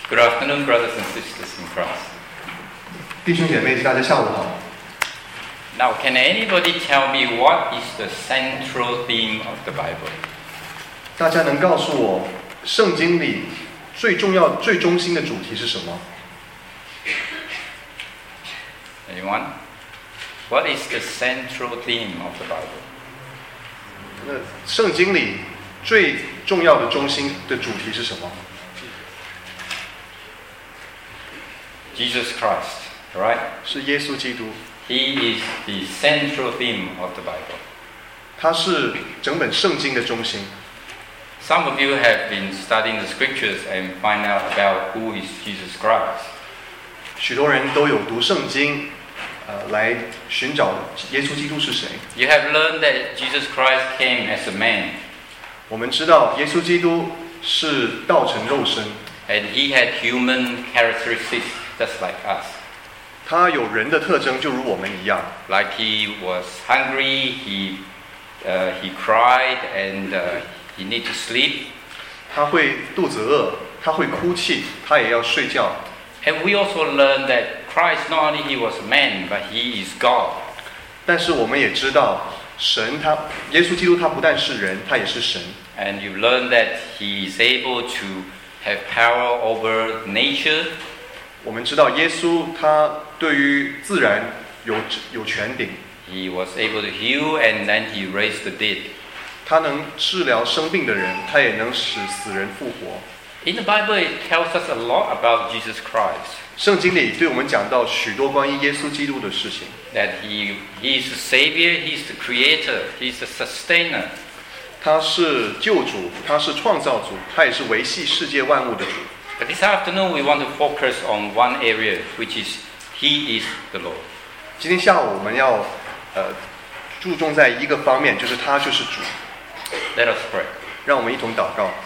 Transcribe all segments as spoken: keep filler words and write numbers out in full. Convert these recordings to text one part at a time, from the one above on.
Good afternoon, brothers and sisters in Christ. 弟兄姐妹，大家下午好。 Now, can anybody tell me what is the central theme of the Bible? 大家能告诉我，圣经里最重要、最中心的主题是什么？ Anyone? What is the central theme of the Bible? 那圣经里最重要的中心的主题是什么？ Jesus Christ, right? 是耶稣基督， He is the central theme of the Bible. 他是整本圣经的中心。 Some of you have been studying the scriptures and find out about who is Jesus Christ. 许多人都有读圣经，呃，来寻找耶稣基督是谁。 You have learned that Jesus Christ came as a man, 我们知道耶稣基督是道成肉身， and he had human characteristics just like us. 他有人的特征，就如我们一样。 Like he was hungry, he uh, he cried, and uh, he need to sleep. 他会肚子饿，他会哭泣，他也要睡觉。 And we also learn that Christ, not only he was a man, but he is God. 但是我们也知道，神他耶稣基督他不但是人，他也是神。 And you learn that he is able to have power over nature. 我们知道耶稣他对于自然有有权柄， He was able to heal, and then he raised the dead. 他能治疗生病的人，他也能使死人复活。 In the Bible, it tells us a lot about Jesus Christ. 圣经里对我们讲到许多关于耶稣基督的事情， That he, he is the Savior, he is the Creator, he is the Sustainer. 他是救主，他是创造主，他也是维系世界万物的主。 But this afternoon, we want to focus on one area, which is He is the Lord. 今天下午我们要呃注重在一个方面，就是他就是主。 Let us pray. 让我们一同祷告。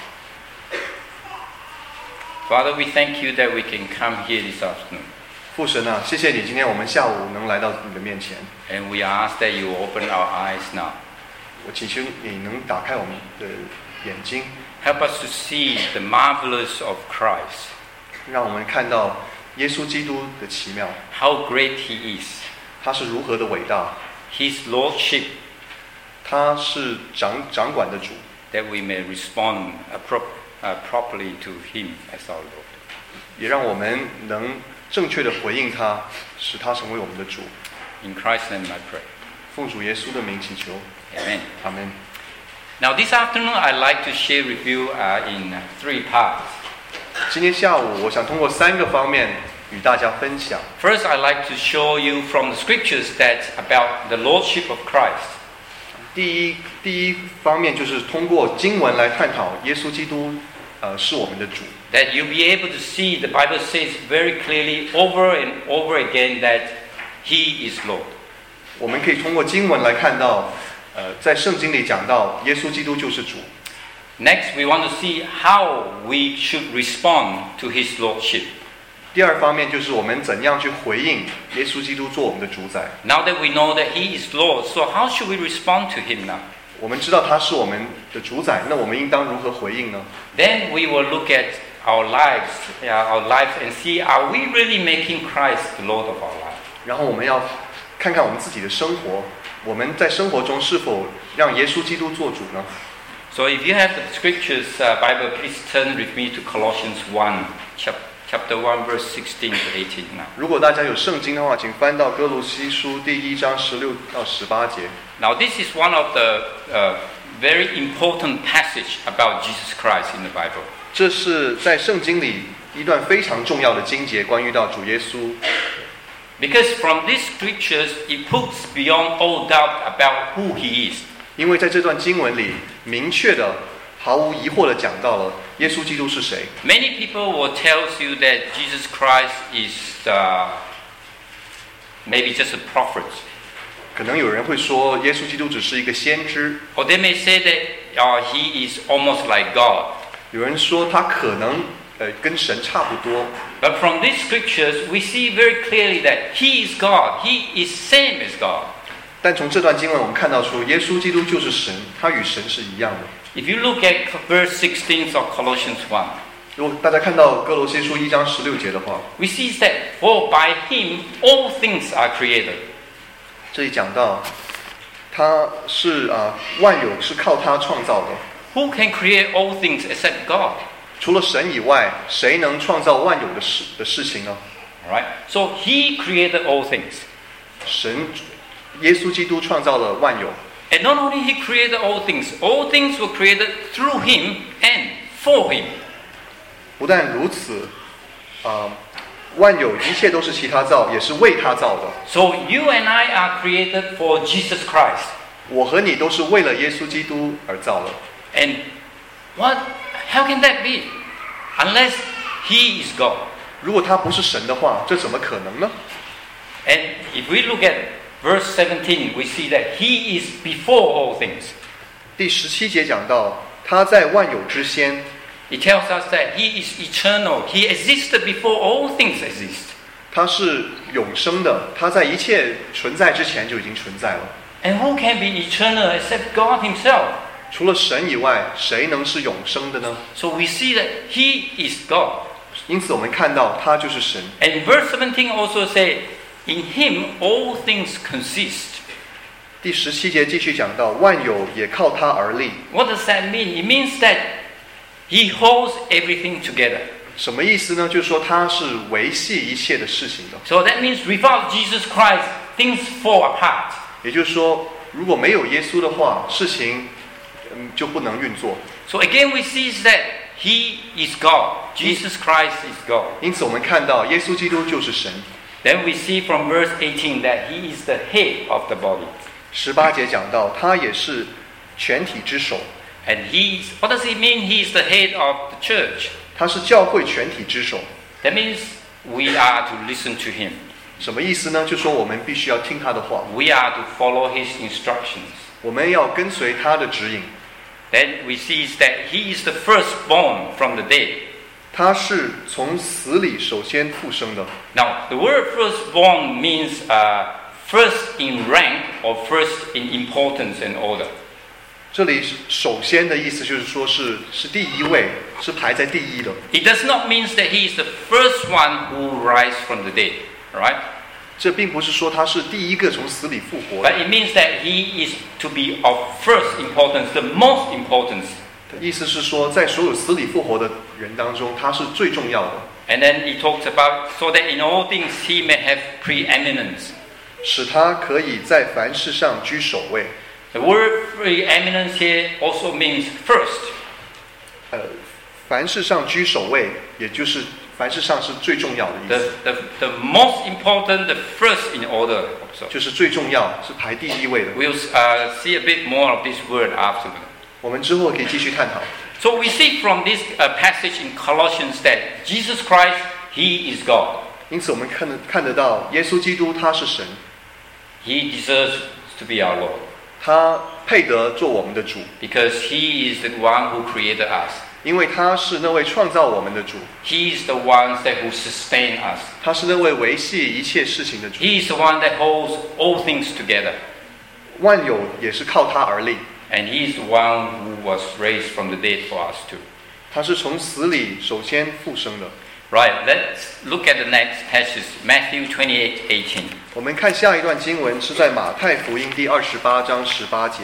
Father, we thank you that we can come here this afternoon. 父神啊，谢谢你，今天我们下午能来到你的面前。 And we ask that you open our eyes now. 我祈求你能打开我们的眼睛， Help us to see the marvelous of Christ. 让我们看到耶稣基督的奇妙， How great He is. 他是如何的伟大， His Lordship, 他是掌掌管的主， that we may respond appro- uh, properly to Him as our Lord. 也让我们能正确的回应他，使他成为我们的主。 In Christ's name I pray. 奉主耶稣的名祈求， Amen. 阿门。 Now this afternoon I'd like to share with you uh, in three parts. 今天下午，我想通过三个方面与大家分享。 First, I'd like to show you from the scriptures that about the Lordship of Christ. 第一，第一方面就是通过经文来探讨耶稣基督，呃，是我们的主。 That you'll be able to see, the Bible says very clearly over and over again that He is Lord. 我们可以通过经文来看到，呃，在圣经里讲到耶稣基督就是主。 Next, we want to see how we should respond to His Lordship. 第二方面就是我们怎样去回应耶稣基督做我们的主宰。 Now that we know that He is Lord, so how should we respond to Him now? 我们知道他是我们的主宰，那我们应当如何回应呢？ Then we will look at our lives, uh, our lives and see, are we really making Christ the Lord of our life? 然后我们要看看我们自己的生活，我们在生活中是否让耶稣基督做主呢？ So if you have the scriptures, uh, Bible, please turn with me to Colossians one, chap- chapter one, verse sixteen to eighteen now. 如果大家有圣经的话，请翻到哥罗西书第一章十六到十八节。 Now this is one of the uh, very important passage about Jesus Christ in the Bible. 这是在圣经里一段非常重要的经节，关于到主耶稣。 Because from these scriptures, it puts beyond all doubt about who He is. 因为在这段经文里，明确的、毫无疑惑的讲到了耶稣基督是谁。 Many people will tell you that Jesus Christ is uh, maybe just a prophet. 可能有人会说，耶稣基督只是一个先知； Or they may say that uh, He is almost like God. 有人说他可能呃跟神差不多。 But from these scriptures, we see very clearly that He is God. He is same as God. 但从这段经文，我们看到出耶稣基督就是神，他与神是一样的。 If you look at verse sixteen of Colossians one, 如果大家看到哥罗西书一章十六节的话， we see that for by him all things are created. 这里讲到，他是啊、呃、万有是靠他创造的。 Who can create all things except God? 除了神以外，谁能创造万有的事的事情呢？ All right. So he created all things. 神，耶稣基督创造了万有。 And not only he created all things, all things were created through him and for him. 不但如此，啊、呃，万有一切都是其他造，也是为他造的。 So you and I are created for Jesus Christ. 我和你都是为了耶稣基督而造的。 And what? How can that be? Unless he is God. 如果他不是神的话，这怎么可能呢？ And if we look at verse seventeen, we see that he is before all things. 第十七节讲到，他在万有之先。 It tells us that he is eternal. He existed before all things exist. 他是永生的，他在一切存在之前就已经存在了。 And who can be eternal except God himself? 除了神以外，谁能是永生的呢？ So we see that he is God. 因此，我们看到他就是神。 And verse seventeen also says, in him all things consist. 第十七节继续讲到，万有也靠他而立。 What does that mean? It means that he holds everything together. 什么意思呢？就是说他是维系一切的事情的。 So that means without Jesus Christ, things fall apart. 也就是说，如果没有耶稣的话，事情嗯就不能运作。 So again we see that he is God. Jesus Christ is God. 因此，我们看到耶稣基督就是神。 Then we see from verse eighteen that he is the head of the body. 十八节讲到，他也是全体之首。 And he is, what does it mean? He is the head of the church. 他是教会全体之首。 That means we are to listen to him. 什么意思呢？就说我们必须要听他的话， We are to follow his instructions. 我们要跟随他的指引。 Then we see that he is the firstborn from the dead. 他是从死里首先复生的。 Now, the word firstborn means uh, first in rank or first in importance and order. 这里首先的意思就是说是是第一位，是排在第一的。 It does not mean that he is the first one who rise from the dead, right? 这并不是说他是第一个从死里复活 But 的， it means that he is to be of first importance, the most importance. 意思是说在所有死里复活的人当中，他是最重要的。 And then he talks about so that in all things he may have preeminence. 使他可以在凡事上居首位。 The word preeminence here also means first. 呃，凡事上居首位，也就是凡事上是最重要的意 The, 思， the, the most important, the first in order. Also. 就是最重要，是排第一位的。 We'll uh, see a bit more of this word afterward. 我们之后可以继续探讨。 So we see from this uh, passage in Colossians that Jesus Christ, he is God. 因此，我们看得看得到，耶稣基督他是神， He deserves to be our Lord 他配得做我们的主， because he is the one who created us. 因为他是那位创造我们的主， He is the one that who sustain us. 他是那位维系一切事情的主， He is the one that holds all things together. 万有也是靠他而立。 And he is the one who was raised from the dead for us too. 他是从死里首先复生的。 Right, let's look at the next passage, Matthew twenty-eight eighteen. 我们看下一段经文是在马太福音第二十八章十八节。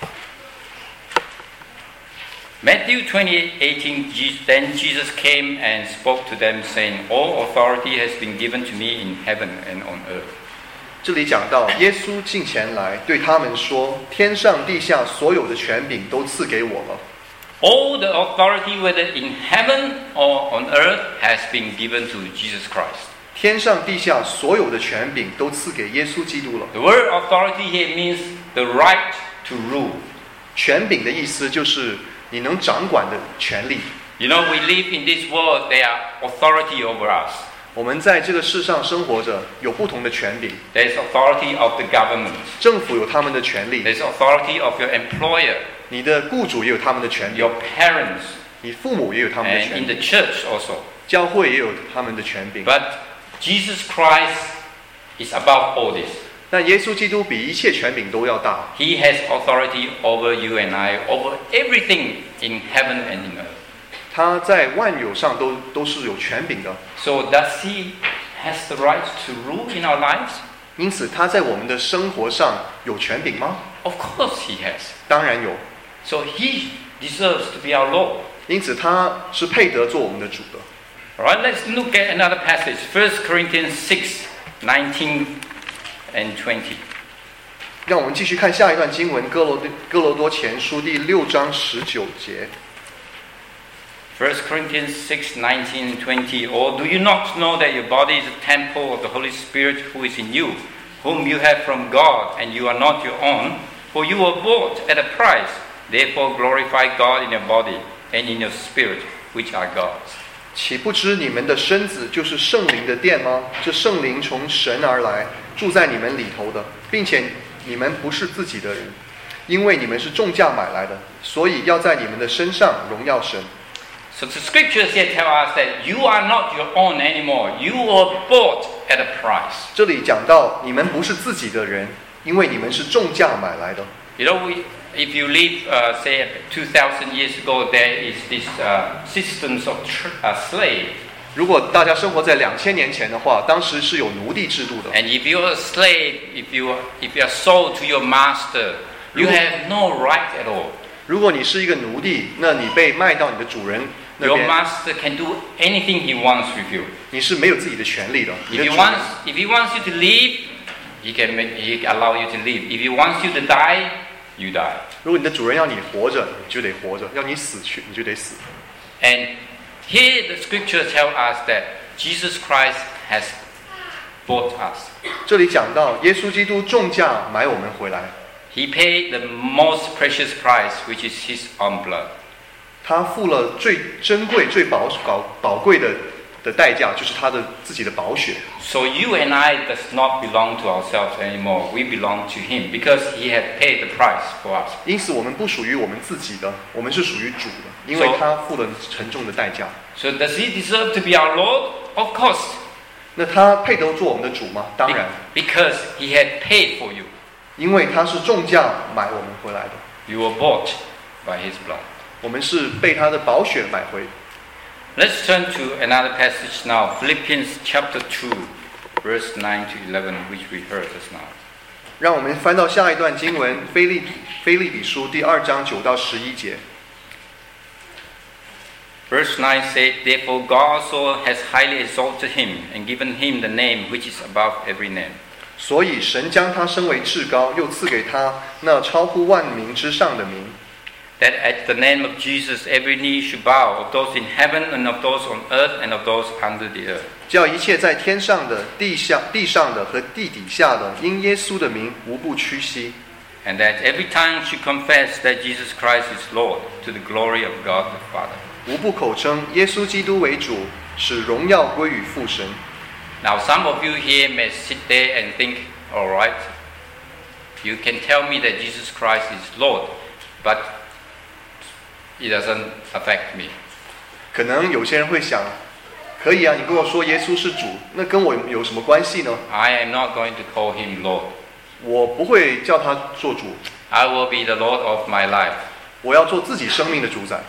Matthew twenty-eight eighteen, then Jesus came and spoke to them, saying, All authority has been given to me in heaven and on earth. 这里讲到，耶稣近前来对他们说：“天上地下所有的权柄都赐给我了。 All the authority, whether in heaven or on earth, has been given to Jesus Christ. 天上地下所有的权柄都赐给耶稣基督了。 The word authority here means the right to rule. 权柄的意思就是你能掌管的权利。 You know, we live in this world, there are authority over us. 我们在这个世上生活着，有不同的权柄。 There's authority of the government. 政府有他们的权利， There's authority of your employer, 你的雇主也有他们的权利， your parents, 你父母也有他们的 and 权 in 利， the church also. 教会也有他们的权柄。 But Jesus Christ is above all this. 但耶稣基督比一切权柄都要大， He has authority over you and I, over everything in heaven and in earth. 他在万有上都都是有权柄的。 So does he has the right to rule in our lives? 因此，他在我们的生活上有权柄吗？ Of course he has. 当然有。 So he deserves to be our Lord. 因此，他是配得做我们的主的。 All right, let's look at another passage. First Corinthians six, nineteen and twenty. 让我们继续看下一段经文，哥罗哥罗多前书第六章十九节。 First Corinthians six, nineteen and twenty. Or do you not know that your body is a temple of the Holy Spirit who is in you, whom you have from God, and you are not your own? For you were bought at a price. Therefore glorify God in your body and in your spirit, which are God's. 岂不知你们的身子就是圣灵的殿吗？这圣灵从神而来，住在你们里头的，并且你们不是自己的人，因为你们是重价买来的，所以要在你们的身上荣耀神。 So the scriptures here tell us that you are not your own anymore. You were bought at a price. 这里讲到你们不是自己的人，因为你们是重价买来的。 You know, we, if you live, uh, say, two thousand years ago, there is this uh, systems of tr- uh, slave. 如果大家生活在两千年前的话，当时是有奴隶制度的。 And if you're a slave, if you are, if you are sold to your master, you have no right at all. 如果你是一个奴隶，那你被卖到你的主人那 Your 边， master can do anything he wants with you. 你是没有自己的权利的。你 If 的 he 主人 wants, if he wants you to leave, he can make, he allow you to leave. If he wants you to die, you die. 如果你的主人要你活着，你就得活着；要你死去，你就得死。 And here the scriptures tell us that Jesus Christ has bought us. 这里讲到耶稣基督重价买我们回来， He paid the most precious price, which is his own blood. 他付了最珍贵、最宝宝宝贵的的代价，就是他的自己的宝血。 So you and I does not belong to ourselves anymore. We belong to him because he had paid the price for us. 因此，我们不属于我们自己的，我们是属于主的，因为 So- 他付了沉重的代价。 So does he deserve to be our Lord? Of course. 那他配得做我们的主吗？当 Be- 然， because he had paid for you. 因为他是重价买我们回来的， You were bought by his blood. 我们是被他的宝血买回。 Let's turn to another passage now. Philippians chapter two, verse nine to eleven, which we heard just now. 让我们翻到下一段经文，腓利腓利比书第二章九到十一节。 Verse nine said, Therefore God also has highly exalted him and given him the name which is above every name. 所以神将他升为至高，又赐给他那超乎万名之上的名， That at the name of Jesus every knee should bow, of those in heaven and of those on earth and of those under the earth. 叫一切在天上的、地下、地上的和地底下的，因耶稣的名无不屈膝， And that every tongue should confess that Jesus Christ is Lord, to the glory of God the Father. 无不口称耶稣基督为主，使荣耀归于父神。 Now some of you here may sit there and think, all right, you can tell me that Jesus Christ is Lord, but it doesn't affect me. 可能有些人会想，可以啊，你跟我说耶稣是主，那跟我有什么关系呢？ I am not going to call him Lord. 我不会叫他做主， I will be the Lord of my life. 我要做自己生命的主宰。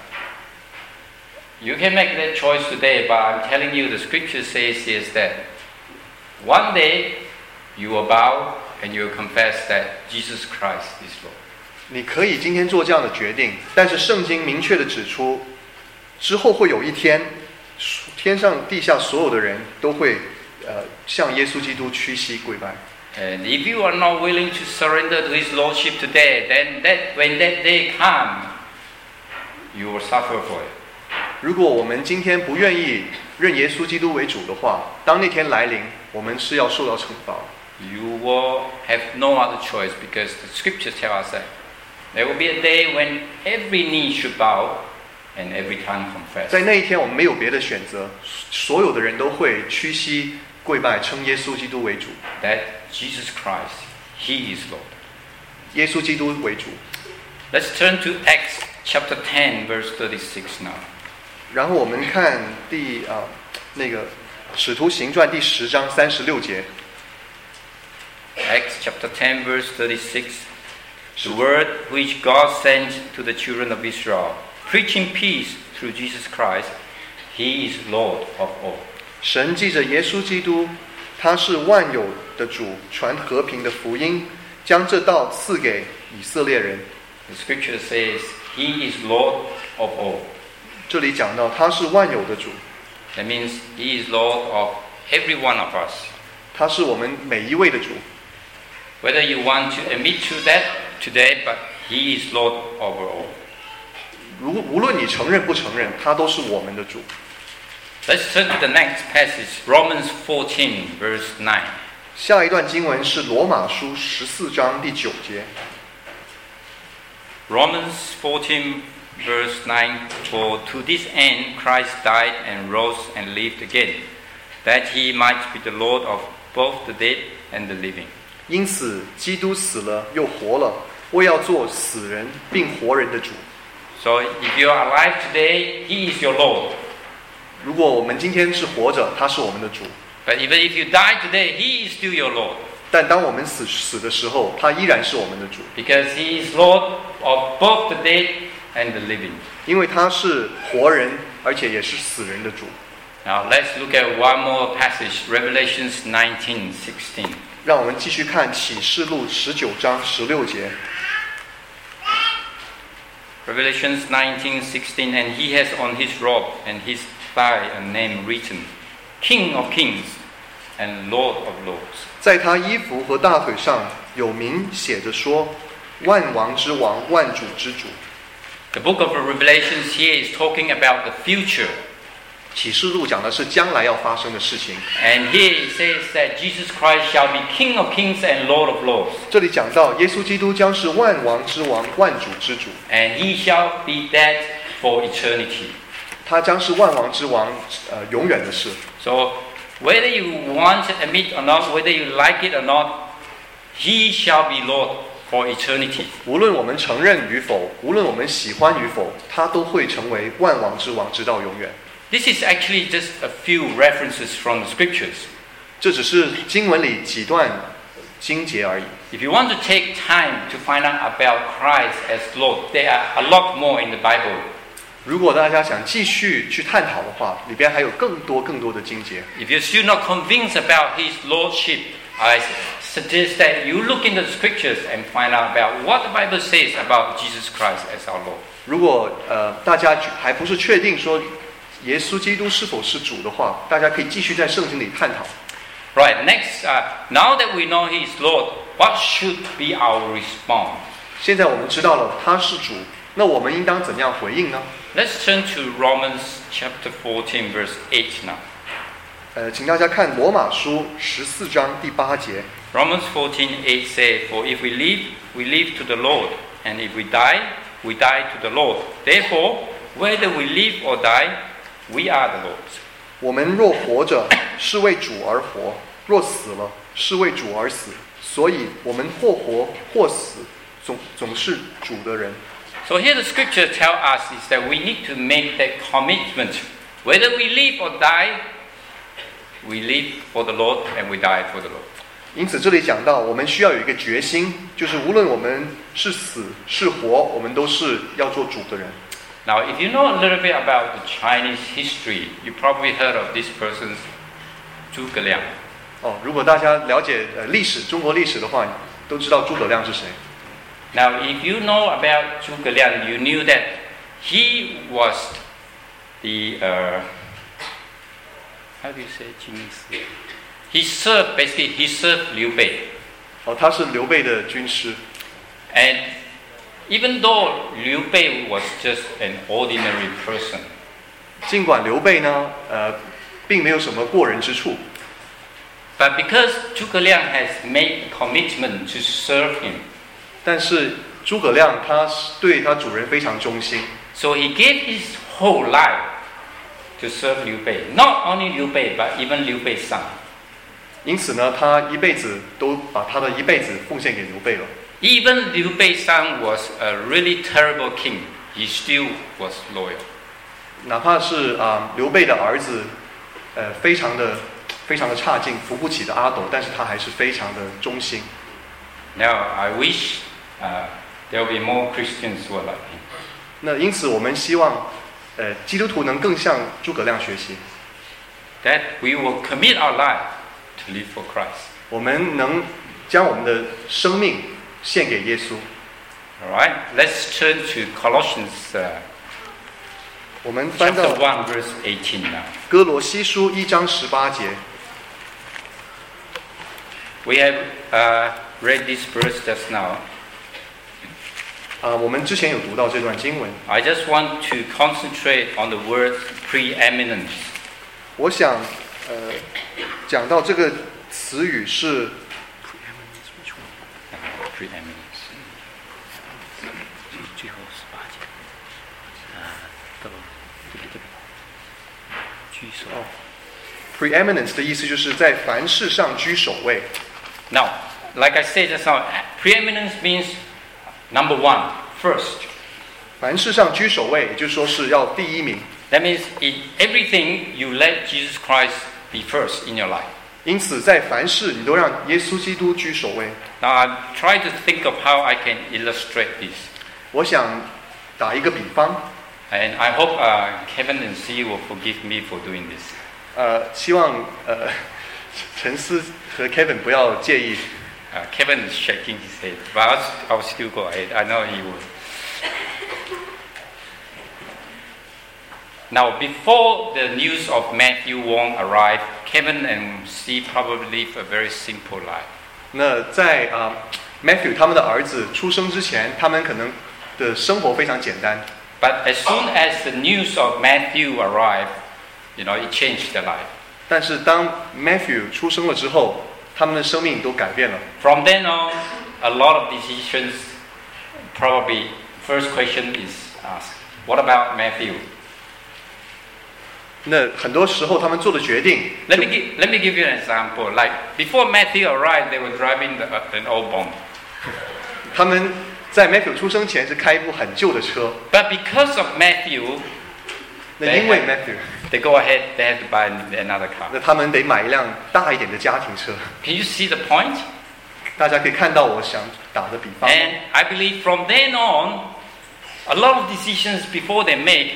You can make that choice today, but I'm telling you, the scripture says is that one day you will bow and you will confess that Jesus Christ is Lord. 你可以今天做这样的决定，但是圣经明确的指出，之后会有一天，天上地下所有的人都会呃向耶稣基督屈膝跪拜。 And if you are not willing to surrender to His Lordship today, then that when that day comes, you will suffer for it. 如果我们今天不愿意认耶稣基督为主的话，当那天来临，我们是要受到惩罚。 You will have no other choice because the scriptures tell us that there will be a day when every knee should bow and every tongue confess. 在那一天，我们没有别的选择，所有的人都会屈膝跪拜，称耶稣基督为主。 That Jesus Christ, He is Lord. 耶稣基督为主。 Let's turn to Acts chapter ten, verse thirty-six now. 然后我们看第啊那个使徒行传第十章三十六节。 Acts chapter ten, verse thirty-six. The word which God sent to the children of Israel, preaching peace through Jesus Christ, He is Lord of all. 神藉着耶稣基督，他是万有的主，传和平的福音，将这道赐给以色列人。 The scripture says He is Lord of all. 这里讲到他是万有的主， That means He is Lord of every one of us. 他是我们每一位的主。 Whether you want to admit to that today, but He is Lord over all. 如无论你承认不承认，他都是我们的主。 Let's turn to the next passage, Romans fourteen, verse nine. 下一段经文是罗马书十四章第九节。 Romans fourteen, verse nine. For to this end Christ died and rose and lived again, that He might be the Lord of both the dead and the living. 因此，基督死了又活了，为要做死人并活人的主。 So if you are alive today, He is your Lord. 如果我们今天是活着，他是我们的主； But even if you die today, He is still your Lord. 但当我们死死的时候，他依然是我们的主， Because He is Lord of both the dead and the living. 因为他是活人，而且也是死人的主。 Now let's look at one more passage, Revelations nineteen, sixteen. 让我们继续看启示录十九章十六节。 Revelations nineteen, sixteen. And He has on His robe and His thigh a name written, King of kings and Lord of lords. 在他衣服和大腿上有名写着说：“万王之王，万主之主。” The book of Revelations here is talking about the future. 启示录讲的是将来要发生的事情。 And here it says that Jesus Christ shall be King of kings and Lord of lords. 这里讲到耶稣基督将是万王之王，万主之主， And He shall be that for eternity. 他将是万王之王，呃，永远的事。 So whether you want to admit or not, whether you like it or not, He shall be Lord for eternity. 无论我们承认与否，无论我们喜欢与否，他都会成为万王之王，直到永远。 This is actually just a few references from the scriptures. 这只是经文里几段经节而已。 If you want to take time to find out about Christ as Lord, there are a lot more in the Bible. 如果大家想继续去探讨的话，里边还有更多更多的经节。 If you're still not convinced about His Lordship, I suggest that you look into the scriptures and find out about what the Bible says about Jesus Christ as our Lord. 如果呃大家还不是确定说耶稣基督是否是主的话，大家可以继续在圣经里探讨。 Right, next, uh, now that we know He is Lord, what should be our response? 现在我们知道了他是主，那我们应当怎样回应呢？ Let's turn to Romans chapter fourteen, verse eight now. 呃，请大家看罗马书十四章第八节。 Romans fourteen, eight says, For if we live, we live to the Lord, and if we die, we die to the Lord. Therefore, whether we live or die, we are the Lord's. 我们若活着，是为主而活；若死了，是为主而死。所以，我们或活或死，总总是主的人。 So here the scripture tells us is that we need to make that commitment. Whether we live or die, we live for the Lord and we die for the Lord. 因此，这里讲到，我们需要有一个决心，就是无论我们是死是活，我们都是要做主的人。 Now, if you know a little bit about the Chinese history, you probably heard of this person, Zhuge Liang. 哦，如果大家了解呃历史，中国历史的话，都知道诸葛亮是谁。 Now, if you know about Zhuge Liang, you knew that he was the, uh, how do you say, 金丝? He served, basically, he served Liu Bei. 哦，他是刘备的军师。 And even though Liu Bei was just an ordinary person, 尽管刘备呢，呃，并没有什么过人之处， but because Zhuge Liang has made a commitment to serve him, 但是诸葛亮他对他主人非常忠心， so he gave his whole life to serve Liu Bei. Not only Liu Bei, but even Liu Bei's son. 因此呢，他一辈子都把他的一辈子奉献给刘备了。 Even Liu Bei's son was a really terrible king. He still was loyal. 哪怕是啊、呃、刘备的儿子，呃，非常的非常的差劲，扶不起的阿斗，但是他还是非常的忠心。 Now, I wish uh, there will be more Christians who are like him. 那因此，我们希望呃，基督徒能更向诸葛亮学习。 That we will commit our life to live for Christ. 我们能将我们的生命献给耶稣。 All right, let's turn to Colossians uh, 我们翻到 chapter one, verse eighteen now. 哥罗西书一章十八节。 We have uh, read this verse just now. 啊、我们之前有读到这段经文。 I just want to concentrate on the word preeminence. 我想，呃，讲到这个词语是 Preeminence. 最后十八节。啊，对吧？对对对。居首。 preeminence 的意思，就是在凡事上居首位。 Now, like I said just now, preeminence means number one, first. 凡事上居首位，也就是说是要第一名。 That means in everything you let Jesus Christ be first in your life. 因此，在凡事你都让耶稣基督居首位。 Now, I try to think of how I can illustrate this. 我想打一个比方， And I hope uh, Kevin and C will forgive me for doing this. 呃，希望呃陈思和 Kevin 不要介意。 Uh, Kevin is shaking his head, but I'll, I'll still go ahead. I know he will. Now, before the news of Matthew Wong arrived, Kevin and C probably live a very simple life. 那在啊、Matthew 他们的儿子出生之前，他们可能的生活非常简单。 But as soon as the news of Matthew arrived, you know, it changed their life. 但是当 Matthew 出生了之后，他们的生命都改变了。 From then on, a lot of decisions, probably first question is asked, what about Matthew? 那很多时候他们做的决定， Let me give, let me give you an example. Like before Matthew arrived, they were driving the, uh, an old bomb. 他们在 Matthew 出生前是开一部很旧的车， But because of Matthew, 那因为 Matthew， they go ahead, they have to buy another car. 那他们得买一辆大一点的家庭车。 Can you see the point? 大家可以看到我想打的比方。 And I believe from then on, a lot of decisions before they make,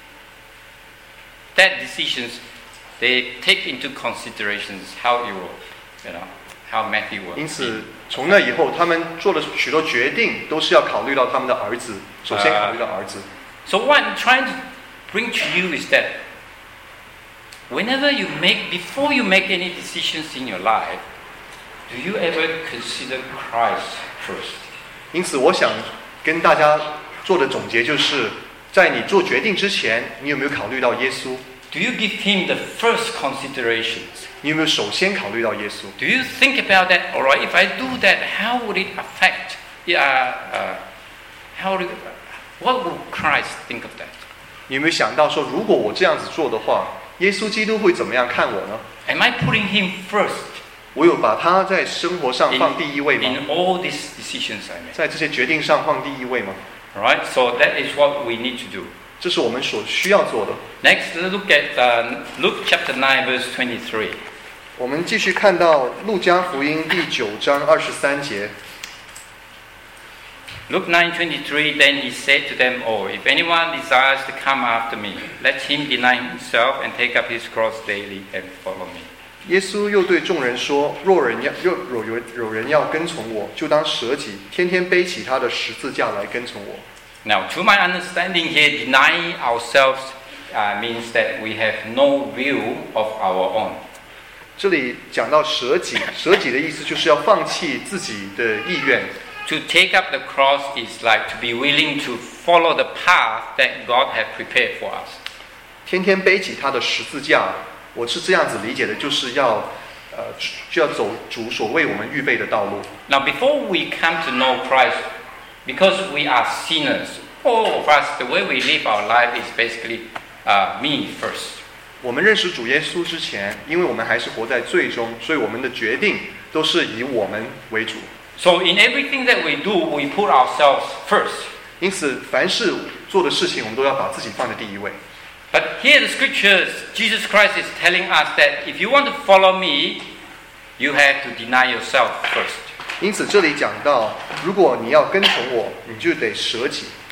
that decisions, they take into considerations how you will, you know, how Matthew will. 因此，从那以后，他们做的许多决定都是要考虑到他们的儿子，首先考虑到儿子。 So what I'm trying to bring to you is that whenever you make, before you make any decisions in your life, do you ever consider Christ first? 因此，我想跟大家做的总结就是，在你做决定之前，你有没有考虑到耶稣？ Do you give him the first considerations? 你有没有首先考虑到耶稣？ Do you think about that? All right, if I do that, how would it affect? Yeah, uh, how would it, what would Christ think of that? 你有没有想到说，如果我这样子做的话，耶稣基督会怎么样看我呢？ Am I putting him first 我有把他在生活上 in, 放第一位吗？ in all these decisions I make? 在这些决定上放第一位吗？ All right, so that is what we need to do. 这是我们所需要做的。 Next, let's look at uh, Luke chapter nine, verse twenty-three. 我们继续看到路加福音第九章二十三节。 Luke nine twenty-three, then he said to them all, if anyone desires to come after me, let him deny himself and take up his cross daily and follow me. 耶稣又对众人说：若人要若有有有人要跟从我，就当舍己，天天背起他的十字架来跟从我。 Now, to my understanding here, denying ourselves uh, means that we have no will of our own. 这里讲到舍己，舍己的意思就是要放弃自己的意愿。 To take up the cross is like to be willing to follow the path that God has prepared for us. 天天背起他的十字架，我是这样子理解的，就是要，呃，就要走主所为我们预备的道路。 Now, before we come to know Christ, because we are sinners, all of us, the way we live our life is basically uh, me first. 我们认识主耶稣之前，因为我们还是活在罪中，所以我们的决定都是以我们为主。 So in everything that we do, we put ourselves first. 因此，凡是做的事情，我们都要把自己放在第一位。 But here the scriptures, Jesus Christ is telling us that if you want to follow me, you have to deny yourself first. 因此，这里讲到，如果你要跟从我，你就得舍己。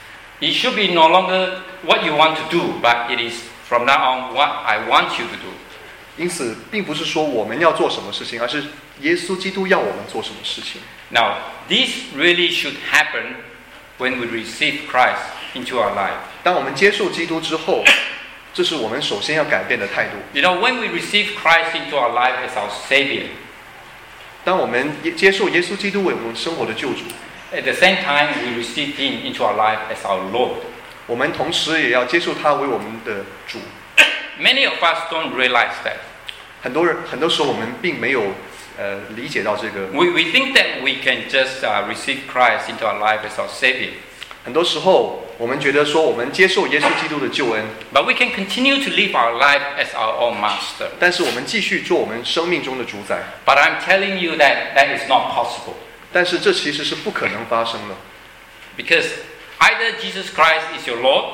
It should be no longer what you want to do, but it is from now on what I want you to do. 因此，并不是说我们要做什么事情，而是耶稣基督要我们做什么事情。 Now, this really should happen when we receive Christ into our life. 当我们接受基督之后，这是我们首先要改变的态度。 You know, when we receive Christ into our life as our Savior, 当我们接受耶稣基督为我们生活的救主， at the same time we receive Him into our life as our Lord. 我们同时也要接受他为我们的主。 Many of us don't realize that. 很多人，很多时候我们并没有呃理解到这个。 We, we think that we can just uh, receive Christ into our life as our Savior. 很多时候，我们觉得说我们接受耶稣基督的救恩， But we can continue to live our life as our own master. 但是我们继续做我们生命中的主宰。 But I'm telling you that that is not possible. 但是这其实是不可能发生的， Because either Jesus Christ is your Lord,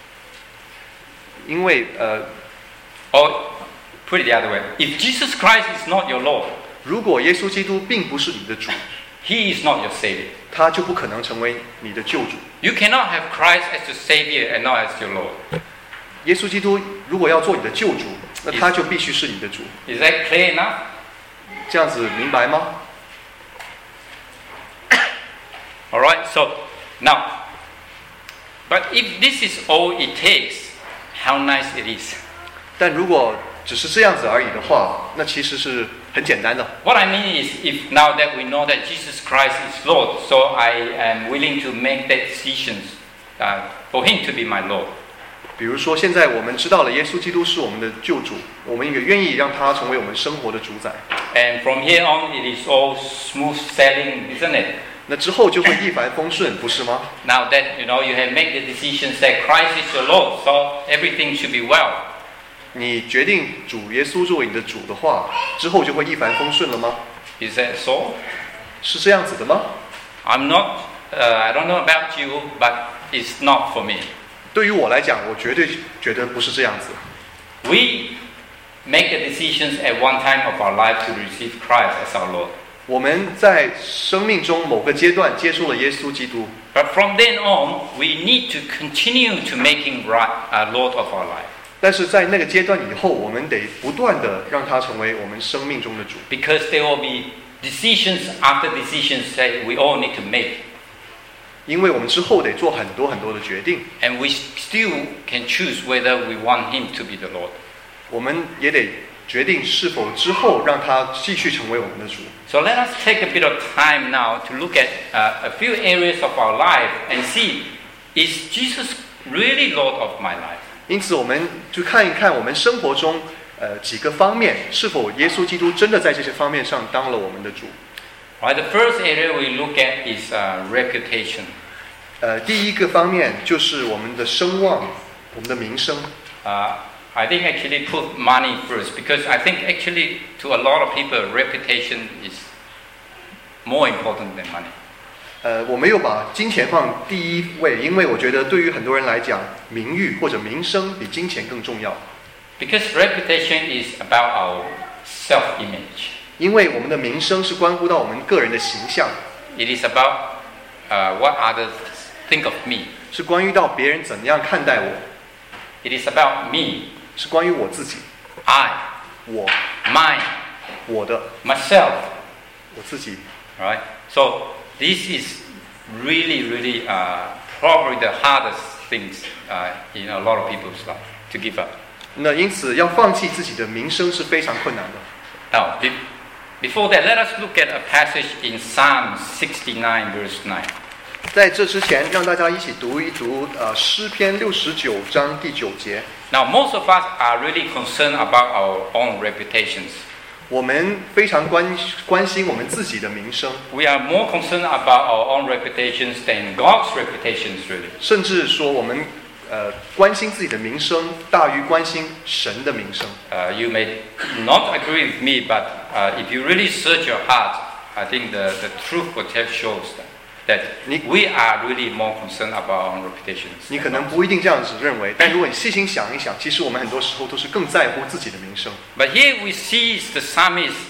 因为呃， or put it the other way, if Jesus Christ is not your Lord, 如果耶稣基督并不是你的主， He is not your Savior. 他就不可能成为你的救主。 You cannot have Christ as your Savior and not as your Lord. 耶稣基督如果要做你的救主，那他就必须是你的主。 Is that clear enough? 这样子明白吗？ All right, so now, but if this is all it takes, how nice it is. 但如果只是这样子而已的话，那其实是很简单的。 What I mean is, if now that we know that Jesus Christ is Lord, so I am willing to make that decisions uh, for Him to be my Lord. 比如说，现在我们知道了耶稣基督是我们的救主，我们也愿意让他成为我们生活的主宰。 And from here on, it is all smooth sailing, isn't it? 那之后就会一帆风顺，不是吗？ Now that you know you have made the decisions that Christ is your Lord, so everything should be well. 你决定主耶稣作为你的主的话，之后就会一帆风顺了吗？ Is that so? 是这样子的吗？ I'm not. Uh, I don't know about you, but it's not for me. 对于我来讲，我绝对觉得不是这样子。 We make the decisions at one time of our life to receive Christ as our Lord. 我们在生命中某个阶段接受了耶稣基督， But from then on, we need to continue to make Him right, uh, Lord of our life. 但是在那个阶段以后，我们得不断的让他成为我们生命中的主， Because there will be decisions after decisions that we all need to make. 因为我们之后得做很多很多的决定， And we still can choose whether we want Him to be the Lord. 我们也得决定是否之后让他继续成为我们的主。 So let us take a bit of time now to look at uh, a few areas of our life and see, is Jesus really Lord of my life? 因此，我们就看一看我们生活中呃几个方面，是否耶稣基督真的在这些方面上当了我们的主。 Right, the first area we look at is uh, reputation. 呃，第一个方面就是我们的声望，我们的名声。 Uh, I think actually put money first because I think actually to a lot of people reputation is more important than money. 呃，我没有把金钱放第一位，因为我觉得对于很多人来讲，名誉或者名声比金钱更重要。 Because reputation is about our self-image. 因为我们的名声是关乎到我们个人的形象， It is about uh, what others think of me. 是关于到别人怎样看待我， It is about me, 是关于我自己， I, 我 mine, 我的 myself. 我自己。 Right? So this is really, really uh, probably the hardest things uh, in a lot of people's life to give up. 那因此要放弃自己的名声是非常困难的。 Now, be- before that, let us look at a passage in Psalm sixty-nine, verse nine. 在这之前，让大家一起读一读呃诗篇六十九章第九节。 Now, most of us are really concerned about our own reputations. 我们非常关关心我们自己的名声， We are more concerned about our own reputations than God's reputations, really. 甚至说我们呃关心自己的名声大于关心神的名声。 Uh, you may not agree with me, but uh, if you really search your heart, I think the, the truth will tell shows that, that we are really more concerned about our own reputations. 你可能不一定这样子认为，但如果你细心想一想，其实我们很多时候都是更在乎自己的名声。 But here we see the psalmist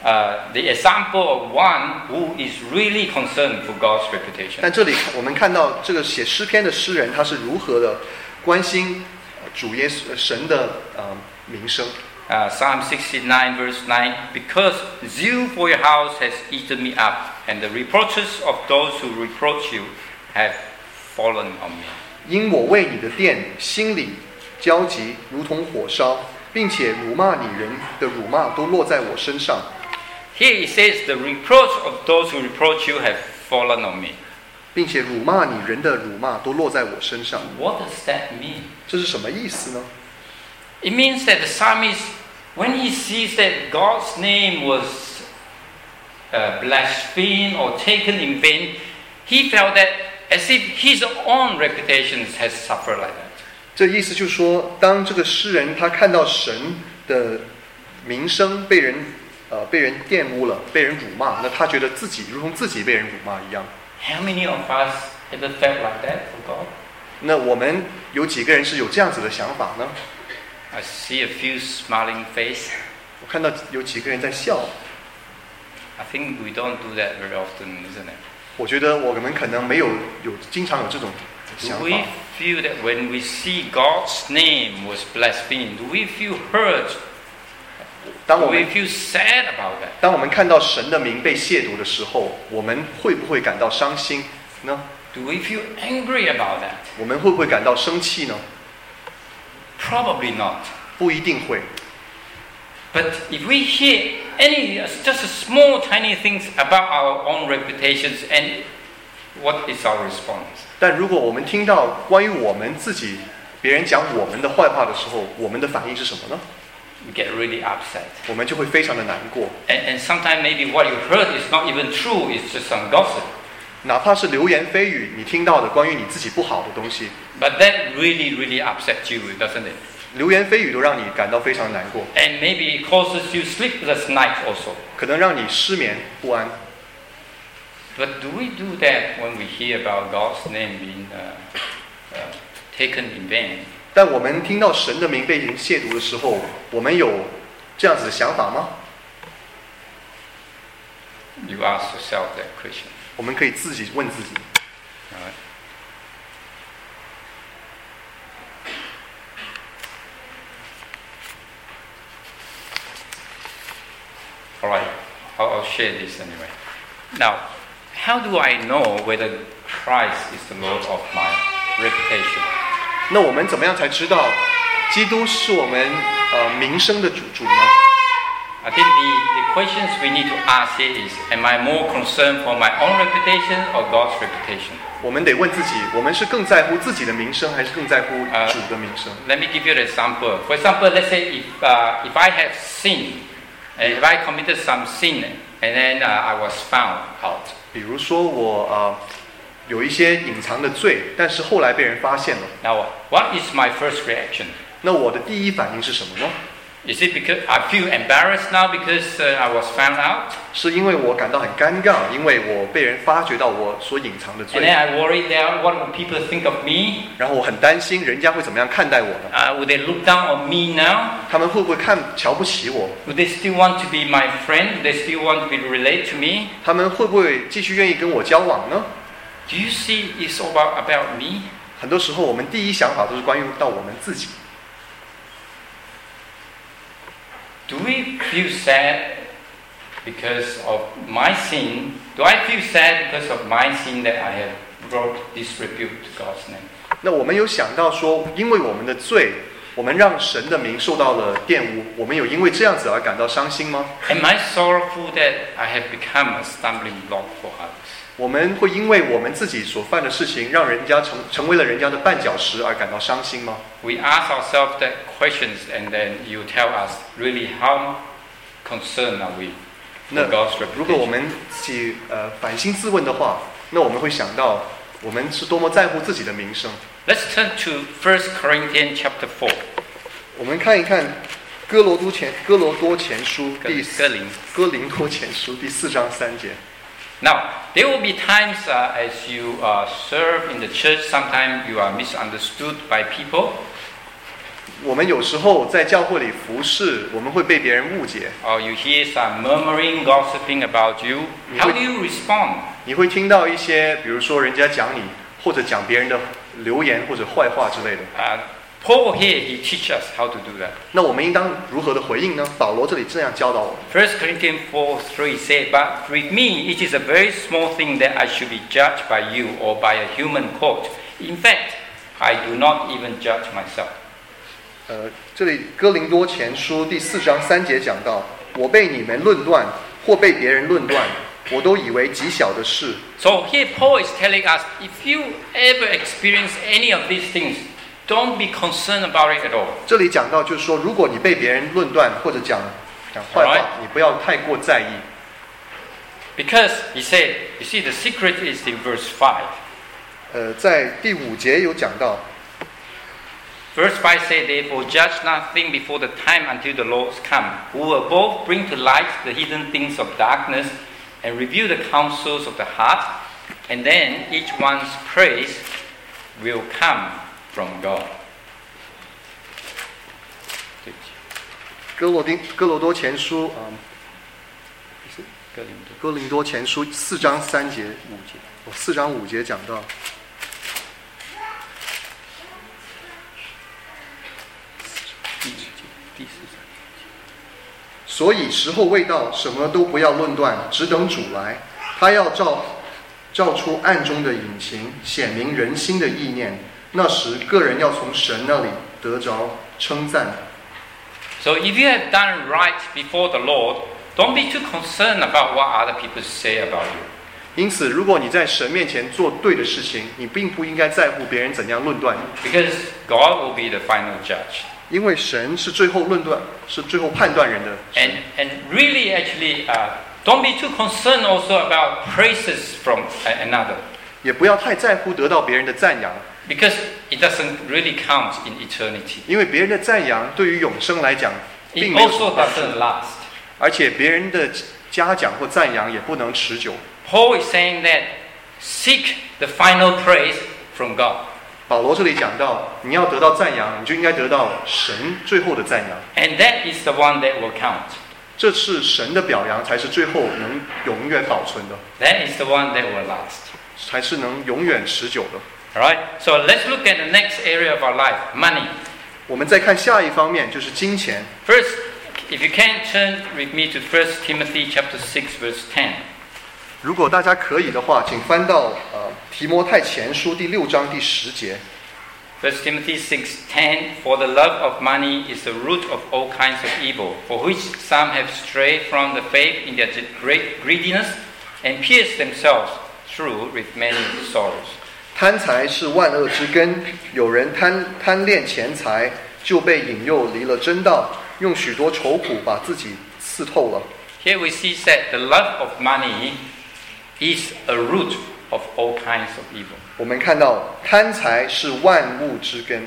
uh, the example of one who is really concerned for God's reputation. 但这里我们看到这个写诗篇的诗人，他是如何的关心主耶稣神的呃名声。 Uh, Psalm sixty-nine verse nine, because zeal for your house has eaten me up, and the reproaches of those who reproach you have fallen on me. 因我为你的殿心里焦急，如同火烧，并且辱骂你人的辱骂都落在我身上。 Here it says, the reproach of those who reproach you have fallen on me. 并且辱骂你人的辱骂都落在我身上。 What does that mean? 这是什么意思呢？ It means that the psalmist, when he sees that God's name was uh, blasphemed or taken in vain, he felt that as if his own reputation has suffered like that. 这意思就是说，当这个诗人他看到神的名声被人呃被人玷污了，被人辱骂，那他觉得自己如同自己被人辱骂一样。 How many of us ever felt like that for God? 那我们有几个人是有这样子的想法呢？ I see a few smiling faces. 我看到有几个人在笑。 I think we don't do that very often, isn't it? 我觉得我们可能没有有经常有这种想 Do 法。 we feel that when we see God's name was blasphemed, do we feel hurt? 当 Do 我 we 们 feel sad about that? 当我们看到神的名被亵渎的时候，我们会不会感到伤心呢？ Do we feel angry about that? 我们会不会感到生气呢？ Probably not. 不一定会。 But if we hear any, just a small tiny things about our own reputations, and what is our response? 但如果我们听到关于我们自己别人讲我们的坏话的时候，我们的反应是什么呢？ We get really upset. 我们就会非常的难过。 And, and sometimes maybe what you heard is not even true, it's just some gossip. 哪怕是流言蜚语，你听到的关于你自己不好的东西， But that really, really upsets you, doesn't it? 流言蜚语都让你感到非常难过， And maybe it causes you sleepless nights also. 可能让你失眠不安。 But do we do that when we hear about God's name being uh, uh, taken in vain? 但我们听到神的名被人亵渎的时候，我们有这样子的想法吗？ You ask yourself that question. 我们可以自己问自己。 Right? All right, I'll, I'll share this anyway. Now, how do I know whether Christ is the Lord of my reputation? 那我们怎么样才知道基督是我们呃名声的主主呢？ I think the, the questions we need to ask here is, am I more concerned for my own reputation or God's reputation? 我们得问自己，我们是更在乎自己的名声，还是更在乎呃主的名声？ Let me give you an example. For example, let's say if, uh, if I have sinned, and if I committed some sin, and then uh, I was found out. 比如说我呃有一些隐藏的罪，但是后来被人发现了， Now, what is my first reaction? 那我的第一反应是什么呢？ Is it because I feel embarrassed now because uh, I was found out? 是因为我感到很尴尬，因为我被人发觉到我所隐藏的 And 罪， then I worry that what will people think of me? 然后我很担心人家会怎么样看待我呢？ Uh, will they look down on me now? 他们会不会看瞧不起我？ Will they still want to be my friend? Will they still want to be relate to me? 他们会不会继续愿意跟我交往呢？ Do you see it's all about, about me? 很多时候，我们第一想法都是关于到我们自己。 Do we feel sad because of my sin? Do I feel sad because of my sin that I have brought disrepute to God's name? 那我们有想到说，因为我们的罪，我们让神的名受到了玷污，我们有因为这样子而感到伤心吗？ Am I sorrowful that I have become a stumbling block for others? 我们会因为我们自己所犯的事情，让人家成成为了人家的绊脚石而感到伤心吗？ We ask ourselves that questions, and then you tell us really how concerned are we 那 for God's 如果我 reputation? 们自己呃反心自问的话，那我们会想到我们是多么在乎自己的名声。 Let's turn to First Corinthians chapter four. 我们看一看哥罗多前哥罗多前书第哥林哥林多前书第四章三节。 Now, there will be times uh, as you uh, serve in the church, sometimes you are misunderstood by people. 我们有时候在教会里服侍，我们会被别人误解。 Or you hear some murmuring, gossiping about you. How do you respond? 你会听到一些，比如说人家讲你，或者讲别人的流言或者坏话之类的。 Uh, Paul here, he teaches us how to do that. 那我们应当如何的回应呢？保罗这里这样教导我们。 First Corinthians four three said, But with me it is a very small thing that I should be judged by you or by a human court. In fact, I do not even judge myself. 呃，这里哥林多前书第四章三节讲到，我被你们论断，或被别人论断，我都以为极小的事。 So here Paul is telling us, if you ever experience any of these things, don't be concerned about it at all. 这里讲到就是说，如果你被别人论断或者讲讲坏话， Alright. 你不要太过在意。 Because he said, you see, the secret is in verse five. 呃，在第五节有讲到， Verse five says, Therefore judge nothing before the time until the Lord come, who will both bring to light the hidden things of darkness and reveal the counsels of the heart, and then each one's praise will come from God. 哥罗丁哥罗多前书啊、哥林多前书四章三节五节，哦，四章五节讲到，所以时候未到，什么都不要论断，只等主来，他要照照出暗中的隐情，显明人心的意念。那时，个人要从神那里得着称赞。 So if you have done right before the Lord, don't be too concerned about what other people say about you. 因此，如果你在神面前做对的事情，你并不应该在乎别人怎样论断你， Because God will be the final judge. 因为神是最后论断，是最后判断人的神。 And, and really, actually, uh, don't be too concerned also about praises from another. 也不要太在乎得到别人的赞扬， Because it doesn't really count in eternity. 因为别人的赞扬对于永生来讲 It 并没有什么 also 帮助， doesn't last. 而且别人的嘉奖或赞扬也不能持久。 Paul is saying that seek the final praise from God. 保罗这里讲到，你要得到赞扬，你就应该得到神最后的赞扬， And that is the one that will count. 这是神的表扬，才是最后能永远保存的， That is the one that will last. 才是能永远持久的。 Alright? So let's look at the next area of our life, money. 我们再看下一方面，就是金钱。 First, if you can turn with me to First Timothy chapter six, verse ten. 如果大家可以的话，请翻到呃提摩太前书第六章第十节。 First Timothy six ten. For the love of money is the root of all kinds of evil, for which some have strayed from the faith in their great greediness and pierced themselves through with many sorrows. 贪财是万恶之根，有人贪贪恋钱财，就被引诱离了真道，用许多愁苦把自己刺透了。 Here we see that the love of money is a root of all kinds of evil. 我们看到贪财是万物之根。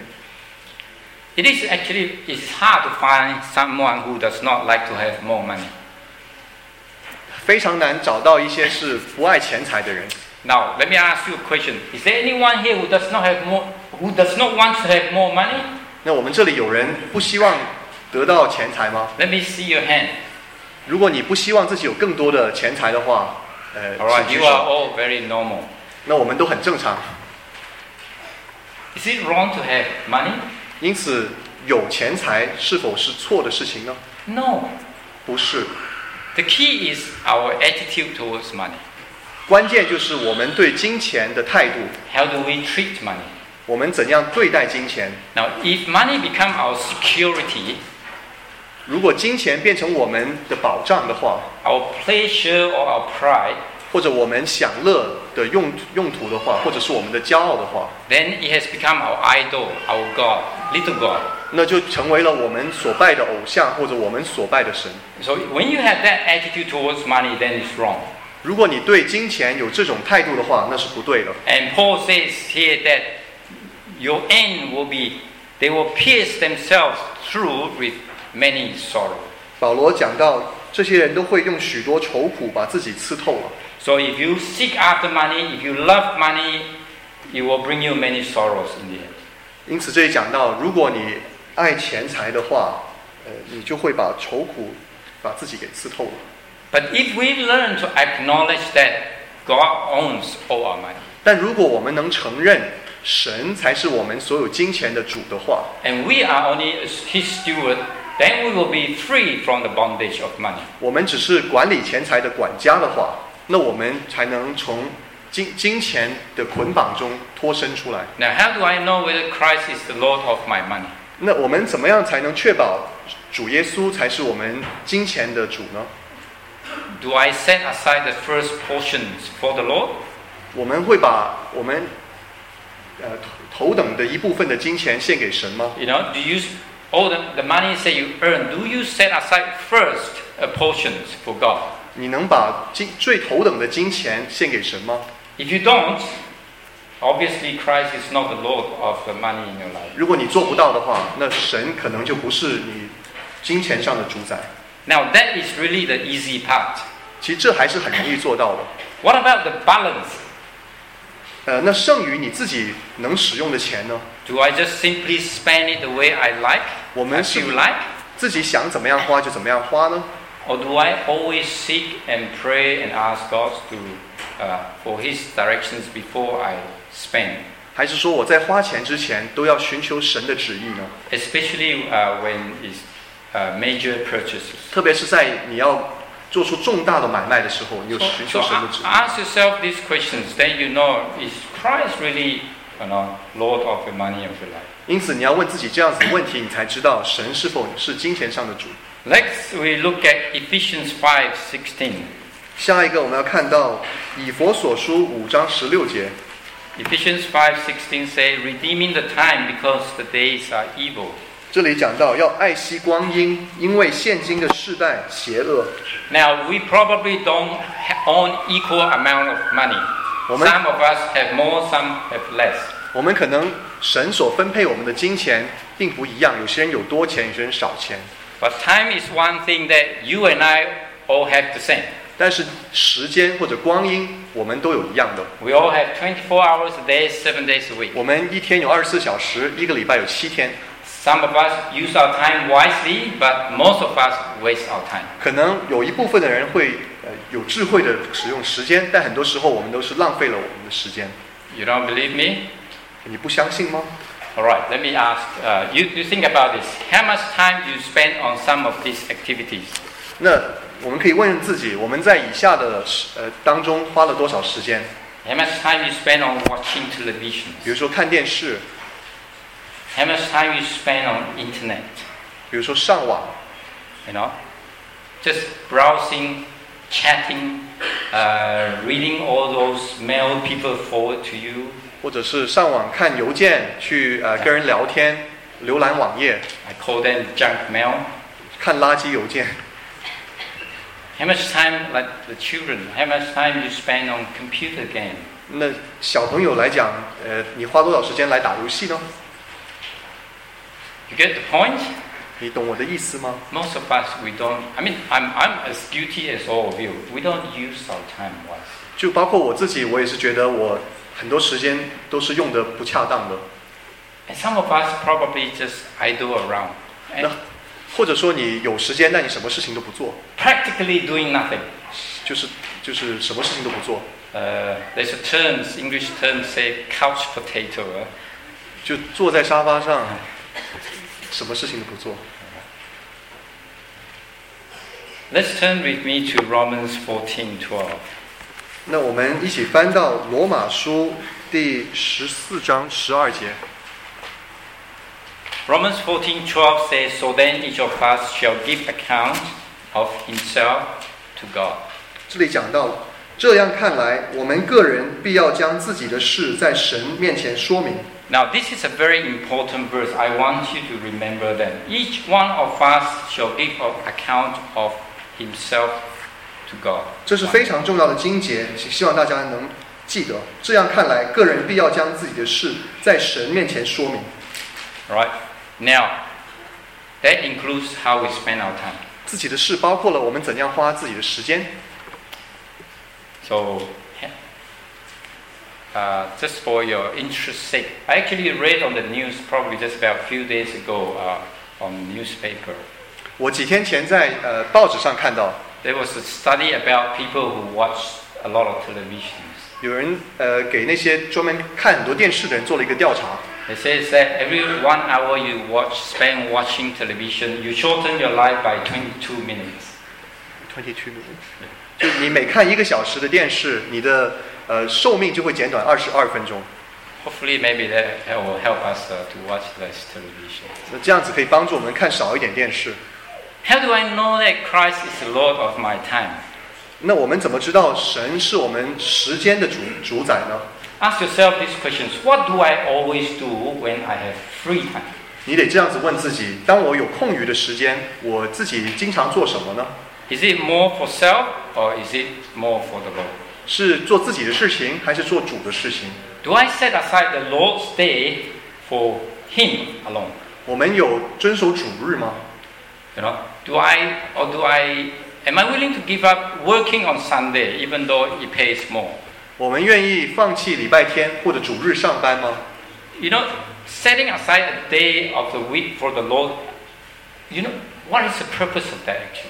It is actually it's hard to find someone who does not like to have more money. 非常难找到一些是不爱钱财的人。 Now, let me ask you a question. Is there anyone here who does not have more, who does not want to have more money? 那我们这里有人不希望得到钱财吗？ Let me see your hand. 如果你不希望自己有更多的钱财的话，呃， All right, 请举 you are 手。 all very normal. 那我们都很正常。 Is it wrong to have money? 因此，有钱财是否是错的事情呢？ No. 不是， The key is our attitude towards money. 关键就是我们对金钱的态度， How do we treat money? 我们怎样对待金钱。 Now, if money become our security, 如果金钱变成我们的保障的话， our pleasure or our pride, 或者我们享乐的用用途的话，或者是我们的骄傲的话， then it has become our idol, our God, little God. 那就成为了我们所拜的偶像，或者我们所拜的神。 So when you have that attitude towards money, then it's wrong. 如果你对金钱有这种态度的话，那是不对的。 And Paul says here that your end will be, they will pierce themselves through with many sorrow. 保罗讲到，这些人都会用许多愁苦把自己刺透了。 So if you seek after money, if you love money, it will bring you many sorrows in the end. 因此这里讲到，如果你爱钱财的话，呃，你就会把愁苦把自己给刺透了。 But if we learn to acknowledge that God owns all our money, 但如果我们能承认神才是我们所有金钱的主的话， and we are only His steward, then we will be free from the bondage of money. 我们只是管理钱财的管家的话，那我们才能从金金钱的捆绑中脱身出来。 Now, how do I know whether Christ is the Lord of my money? 那我们怎么样才能确保主耶稣才是我们金钱的主呢？ Do I set aside the first portions for the Lord? 我们会把我们呃头等的一部分的金钱献给神吗？ You know, do you all the, the money that you earn? Do you set aside first uh, portions for God? 你能把金最头等的金钱献给神吗？ If you don't, obviously Christ is not the Lord of the money in your life. 如果你做不到的话，那神可能就不是你金钱上的主宰。 Now that is really the easy part. 其实这还是很容易做到的。 What about the balance? 呃，那剩余你自己能使用的钱呢？ Do I just simply spend it the way I like? 我们 I 是 feel like? 自己想怎么样花就怎么样花呢？ Or do I always seek and pray and ask God to uh, for His directions before I spend? 还是说我在花钱之前都要寻求神的旨意呢？ Especially uh, when it's uh, major purchases. 特别是在你要做出重大的买卖的时候，你就 So, 寻 so 求神的旨意。 ask yourself these questions, then you know, is Christ really, you know, Lord of the money of your life? 因此，你要问自己这样子的问题，你才知道神是否是金钱上的主。 Next, we look at Ephesians five sixteen. 下一个我们要看到以弗所书五章十六节， Ephesians five sixteen say, redeeming the time because the days are evil. 这里讲到要爱惜光阴，因为现今的世代邪恶。 Now, we probably don't ha- own equal amount of money. 我们 Some of us have more, some have less. 我们可能神所分配我们的金钱并不一样，有些人有多钱，有些人少钱。 But time is one thing that you and I all have the same. 但是时间或者光阴，我们都有一样的。 We all have twenty-four hours a day, seven days a week. 我们一天有二十四小时，一个礼拜有七天。 Some of us use our time wisely, but most of us waste our time. 可能有一部分的人会呃有智慧的使用时间，但很多时候我们都是浪费了我们的时间。 You don't believe me? 你不相信吗？ All right, let me ask. Uh, you, you think about this. How much time do you spend on some of these activities? 那我们可以问问自己，我们在以下的呃当中花了多少时间？ How much time you spend on watching television? 比如说看电视， How much time you spend on internet? 比如说上网， You know, just browsing, chatting, uh, reading all those mail people forward to you. 或者是上网看邮件，去呃跟人聊天，浏览网页， I call them junk mail. 看垃圾邮件。 How much time, like the children, how much time you spend on computer game? 那小朋友来讲，呃，你花多少时间来打游戏呢？ You get the point? 你懂我的意思吗？ Most of us, we don't. I mean, I'm, I'm as guilty as all of you. We don't use our time wisely. 就包括我自己，我也是觉得我很多时间都是用的不恰当的。 And some of us probably just idle around. 那 And 或者说你有时间，但你什么事情都不做， practically doing nothing. 就是就是什么事情都不做， Uh, there's a term, English term, say couch potato. Uh, 就坐在沙发上，什么事情都不做。 Let's turn with me to Romans fourteen twelve. 那我们一起翻到罗马书第十四章十二节。 Romans fourteen twelve says, "So then each of us shall give account of himself to God." 这里讲到，这样看来，我们个人必要将自己的事在神面前说明。 Now, this is a very important verse. I want you to remember that each one of us shall give an account of himself to God. 这是非常重要的经节，希望大家能记得。这样看来，个人必要将自己的事在神面前说明。 Right? Now, that includes how we spend our time. 自己的事包括了我们怎样花自己的时间。 So, uh, just for your interest's sake, I actually read on the news probably just about a few days ago uh, on newspaper. 我几天前在呃报纸上看到， There was a study about people who watch a lot of televisions. 有人呃给那些专门看很多电视的人做了一个调查。 It says that every one hour you watch, spend watching television, you shorten your life by twenty-two minutes. twenty-two minutes， 就你每看一个小时的电视，你的呃寿命就会减短二十二分钟。 Hopefully, maybe that will help us uh, to watch less television. 那这样子可以帮助我们看少一点电视。 How do I know that Christ is the Lord of my time? 那我们怎么知道神是我们时间的主主宰呢？ Ask yourself these questions. What do I always do when I have free time? 你得这样子问自己：当我有空余的时间，我自己经常做什么呢？ Is it more for self or is it more for the Lord? 是做自己的事情，还是做主的事情？ Do I set aside the Lord's day for Him alone? 我们有遵守主日吗？ You know, do I or do I? Am I willing to give up working on Sunday even though it pays more? 我们愿意放弃礼拜天或者主日上班吗？ You know, setting aside a day of the week for the Lord. You know, what is the purpose of that actually?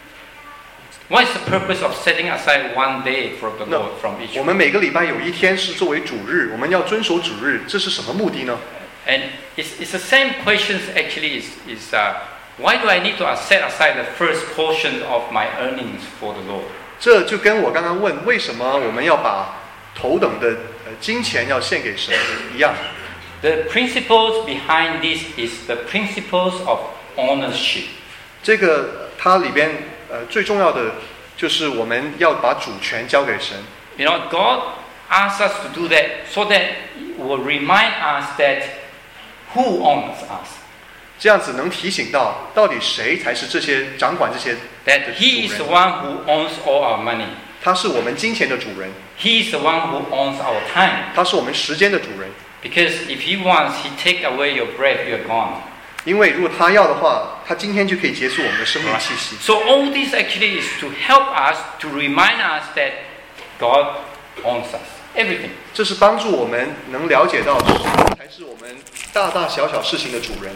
What is the purpose of setting aside one day for the Lord from each 我 week? 们每个礼拜有一天是作为主日，我们要遵守主日，这是什么目的呢？ And it's, it's the same questions actually is, is uh, why do I need to set aside the first portion of my earnings for the Lord? 这就跟我刚刚问为什么我们要把头等的呃金钱要献给神一样。 The principles behind this is the principles of ownership. 这个它里边呃最重要的就是我们要把主权交给神。 You know, God asks us to do that so that it will remind us that who owns us. 这样子能提醒到到底谁才是这些掌管这些 That 的 He 主 is the 人。 one who owns all our money. 他是我们金钱的主人， He is the one who owns our time. 他是我们时间的主人。 Because if He wants, He take away your breath, you're gone. 因为如果他要的话，他今天就可以结束我们的生命 Right. 气息。 So all this actually is to help us, to remind us that God owns us. Everything. 这是帮助我们能了解到神才是我们大大小小事情的主人。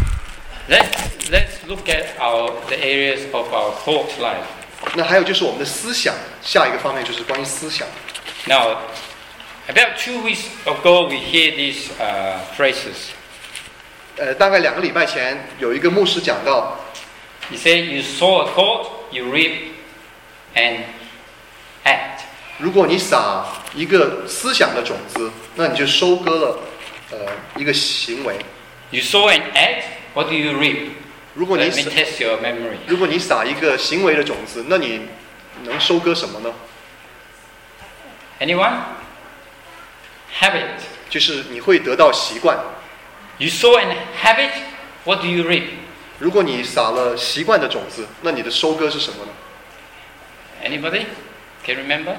Let's, let's look at our, the areas of our thought life. 那还有就是我们的思想，下一个方面就是关于思想。 Now, about two weeks ago, we hear these uh, phrases. 呃，大概两个礼拜前，有一个牧师讲到， He said, you sow a thought, you reap and act. 如果你撒一个思想的种子，那你就收割了呃一个行为。 You sow and act, what do you reap? 如果你 Let me 撒 test your memory. 如果你撒一个行为的种子，那你能收割什么呢？ Anyone? Habit. 就是你会得到习惯。 You sow an habit, what do you reap? 如果你撒了习惯的种子，那你的收割是什么呢？ Anybody can remember?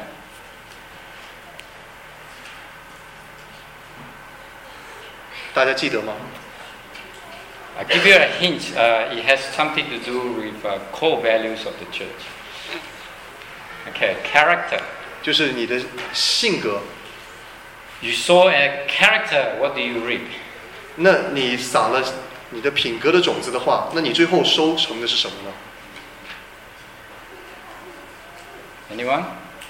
大家记得吗？ I'll give you a hint. Uh, it has something to do with uh, core values of the church. Okay, character. 就是你的性格。 You sow a character, what do you reap? 那你撒了你的品格的种子的话，那你最后收成的是什么呢？ Anyone?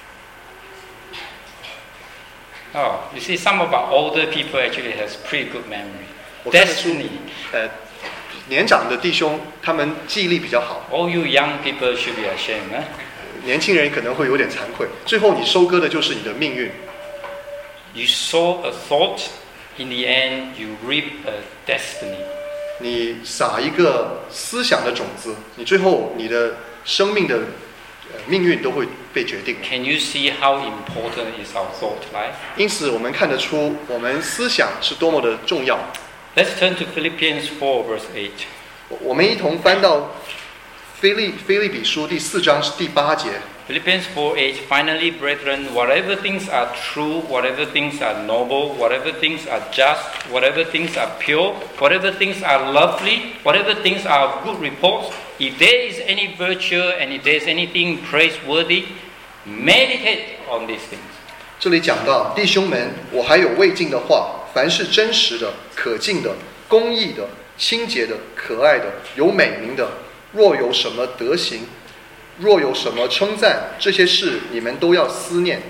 Oh, you see, some of our older people actually has pretty good memory. 我看得出 Destiny. 呃，年长的弟兄他们记忆力比较好， All you young people should be ashamed. Huh? 年轻人可能会有点惭愧。最后你收割的就是你的命运。 You sow a thought, in the end, you reap a destiny. 你撒一个思想的种子，你最后你的生命的呃命运都会被决定。 Can you see how important is our thought life? 因此，我们看得出我们思想是多么的重要。 Let's turn to Philippians four, verse eight. 我们一同翻到腓利腓利比书第四章第八节。 Philippians four eight. Finally, brethren, whatever things are true, whatever things are noble, whatever things are just, whatever things are pure, whatever things are lovely, whatever things are of good report, if there is any virtue and if there is anything praiseworthy, meditate on these things. 这里讲到弟兄们，我还有未尽的话，凡是真实的、可敬的、公义的、清洁的、可爱的、有美名的，若有什么德行，若有什么称赞，这些事你们都要思念。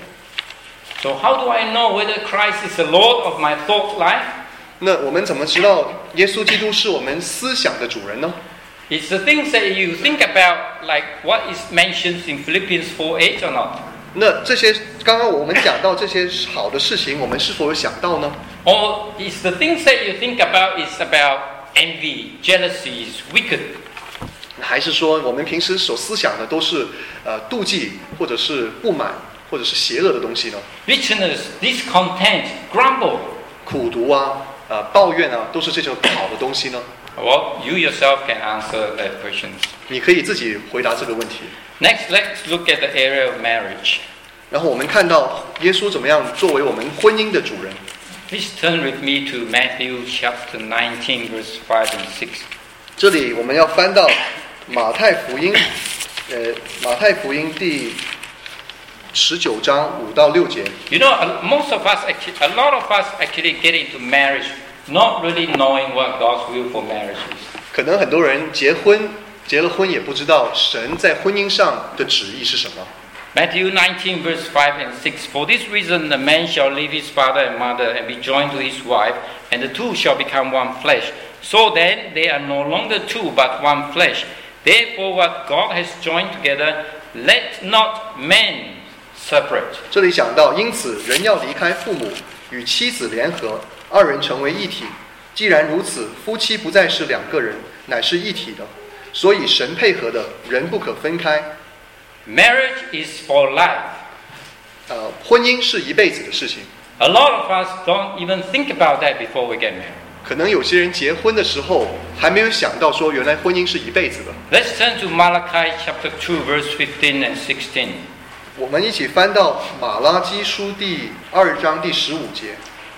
So how do I know whether Christ is the Lord of my thought life? 那我们怎么知道耶稣基督是我们思想的主人呢？ It's the things that you think about, like what is mentioned in Philippians four eight or not? 那这些刚刚我们讲到这些好的事情，我们是否有想到呢？ Or is the things that you think about is about envy, jealousy, is wicked? 还是说我们平时所思想的都是呃妒忌，或者是不满，或者是邪恶的东西呢？ Bitterness, discontent, grumble. 苦毒啊，呃抱怨啊，都是这种不好的东西呢？ Well, you yourself can answer that question. 你可以自己回答这个问题。 Next, let's look at the area of marriage. 然后我们看到耶稣怎么样作为我们婚姻的主人。 Please turn with me to Matthew chapter nineteen, verse five and six. 这里我们要翻到马太福音，呃，马太福音第十九章五到六节。 You know, most of us, actually, a lot of us actually get into marriage not really knowing what God's will for marriage is. 可能很多人结婚，结了婚也不知道神在婚姻上的旨意是什么。 Matthew nineteen, verse five and six. For this reason, the man shall leave his father and mother and be joined to his wife, and the two shall become one flesh. So then, they are no longer two, but one flesh. Therefore, what God has joined together, let not man separate. 这里讲到，因此人要离开父母，与妻子联合，二人成为一体。既然如此，夫妻不再是两个人，乃是一体的。所以神配合的，人不可分开。 Marriage is for life. 呃，婚姻是一辈子的事情。 A lot of us don't even think about that before we get married. 可能有些人结婚的时候还没有想到说，原来婚姻是一辈子的。 Let's turn to Malachi chapter two, verse fifteen and sixteen. 我们一起翻到马拉基书第二章第十五节。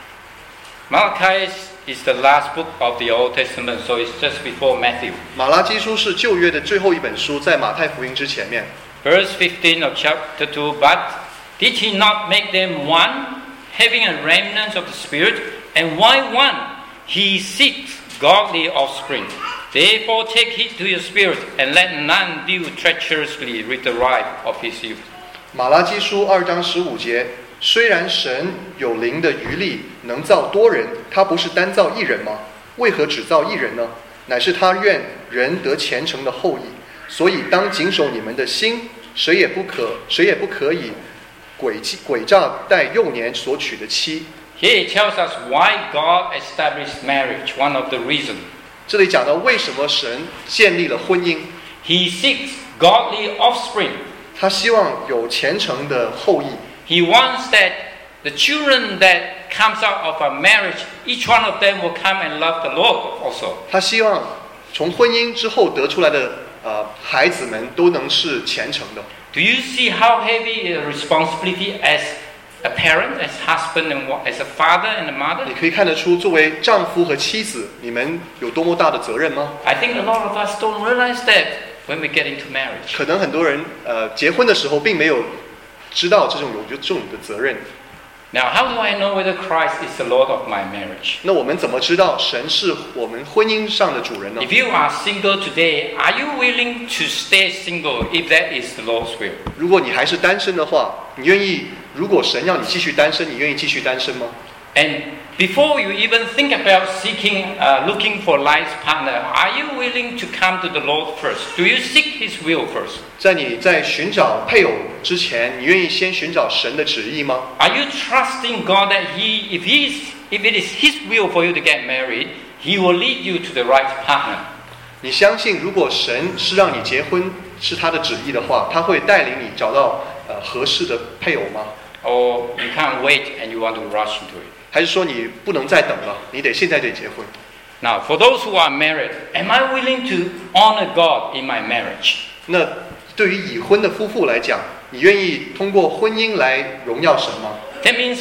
Malachi is the last book of the Old Testament, so it's just before Matthew. 马拉基书是旧约的最后一本书，在马太福音之前面。 Verse fifteen of chapter two, but did he not make them one, having a remnant of the Spirit? And why one? He seeks godly offspring. Therefore take heed to your spirit, and let none deal treacherously with the right of his youth. 马拉基书二章十五节，虽然神有灵的余力，能造多人，他不是单造一人吗？为何只造一人呢？乃是他愿人得虔诚的后裔。所以当谨守你们的心，谁也不可，谁也不可以诡计诡诈待幼年所娶的妻。 Here it tells us why God established marriage, one of the reasons. 这里讲到为什么神建立了婚姻， He seeks godly offspring. 他希望有虔诚的后裔。 He wants that the children that comes out of a marriage, each one of them will come and love the Lord also. 他希望从婚姻之后得出来的呃孩子们都能是虔诚的。 Do you see how heavy a responsibility as a parent, as husband and as a father and a mother? 你可以看得出，作为丈夫和妻子，你们有多么大的责任吗？ I think a lot of us don't realize that when we get into marriage. 可能很多人呃结婚的时候并没有知道这种有这种的责任。 Now, how do I know whether Christ is the Lord of my marriage? 那我们怎么知道神是我们婚姻上的主人呢？ If you are single today, are you willing to stay single if that is the Lord's will? 如果你还是单身的话，你愿意？如果神要你继续单身，你愿意继续单身吗？ And before you even think about seeking, uh, looking for life's partner, are you willing to come to the Lord first? Do you seek His will first? 在你在寻找配偶之前，你愿意先寻找神的旨意吗？ Are you trusting God that He, if He is, if it is His will for you to get married, He will lead you to the right partner? 你相信，如果神是让你结婚是他的旨意的话，他会带领你找到呃合适的配偶吗？ Or you can't wait and you want to rush into it? 还是说你不能再等了，你得现在得结婚？ Now, for those who are married, am I willing to honor God in my marriage? 那对于已婚的夫妇来讲，你愿意通过婚姻来荣耀神吗？ That means,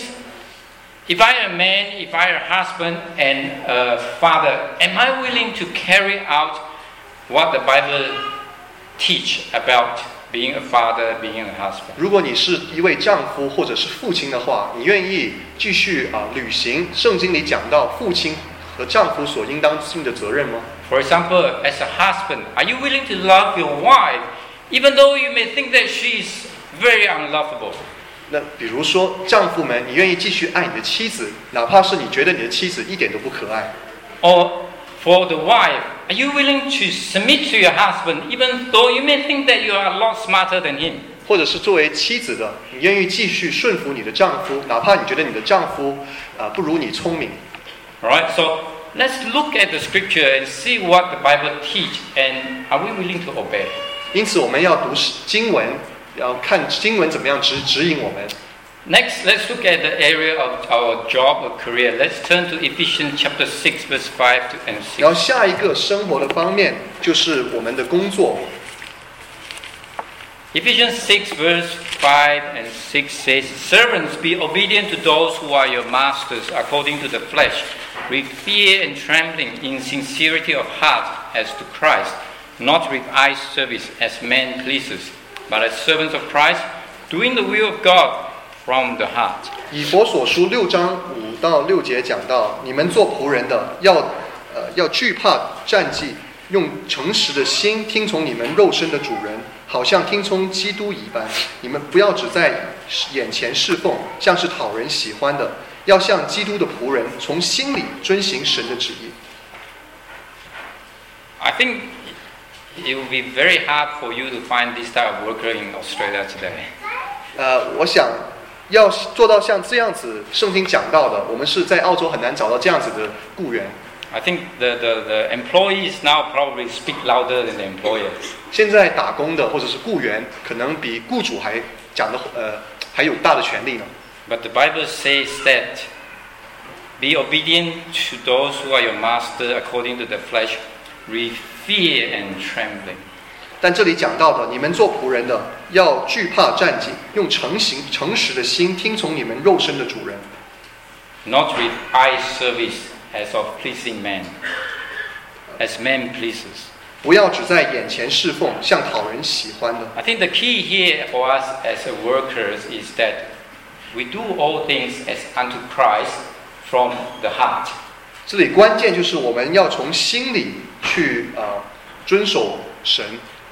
if I am a man, if I am a husband and a father, am I willing to carry out what the Bible teach about being a father, being a husband. 如果你是一位丈夫或者是父亲的话，你愿意继续啊履行圣经里讲到父亲和丈夫所应当尽的责任吗？ For example, as a husband, are you willing to love your wife, even though you may think that she is very unlovable? 那比如说，丈夫们，你愿意继续爱你的妻子，哪怕是你觉得你的妻子一点都不可爱？ Or for the wife, are you willing to submit to your husband, even though you may think that you are a lot smarter than him? 或者是作为妻子的，你愿意继续顺服你的丈夫，哪怕你觉得你的丈夫啊、呃、不如你聪明。 All right, so let's look at the scripture and see what the Bible teach, and are we willing to obey? 因此，我们要读经文，要看经文怎么样指指引我们。 Next, let's look at the area of our job or career. Let's turn to Ephesians chapter six, verse five and 然后 six. 下一个生活的方面就是我们的工作。 Ephesians six, verse five and six says, Servants, be obedient to those who are your masters according to the flesh, with fear and trembling, in sincerity of heart as to Christ, not with eye service as men pleasers, but as servants of Christ, doing the will of God from the heart. 以弗所书六章五到六节讲到，你们做仆人的要呃要惧怕战绩，用诚实的心听从你们肉身的主人，好像听从基督一般。你们不要只在眼前侍奉，像是讨人喜欢的，要像基督的仆人，从心里遵行神的旨意。 I think it will be very hard for you to find this type of worker in Australia today. 呃，我想要做到像这样子，圣经讲到的，我们是在澳洲很难找到这样子的雇员。 I think the, the, the employees now probably speak louder than the employers. 现在打工的或者是雇员，可能比雇主还讲的呃还有大的权利呢。 But the Bible says that be obedient to those who are your master according to the flesh, with fear and trembling. 但这里讲到的，你们做仆人的要惧怕战兢，用诚行诚实的心听从你们肉身的主人， Not with eye service as of pleasing men, as men pleasers. 不要只在眼前侍奉，像讨人喜欢的。 I think the key here for us as a workers is that we do all things as unto Christ from the heart. 这里关键就是我们要从心里去啊、呃、遵守神。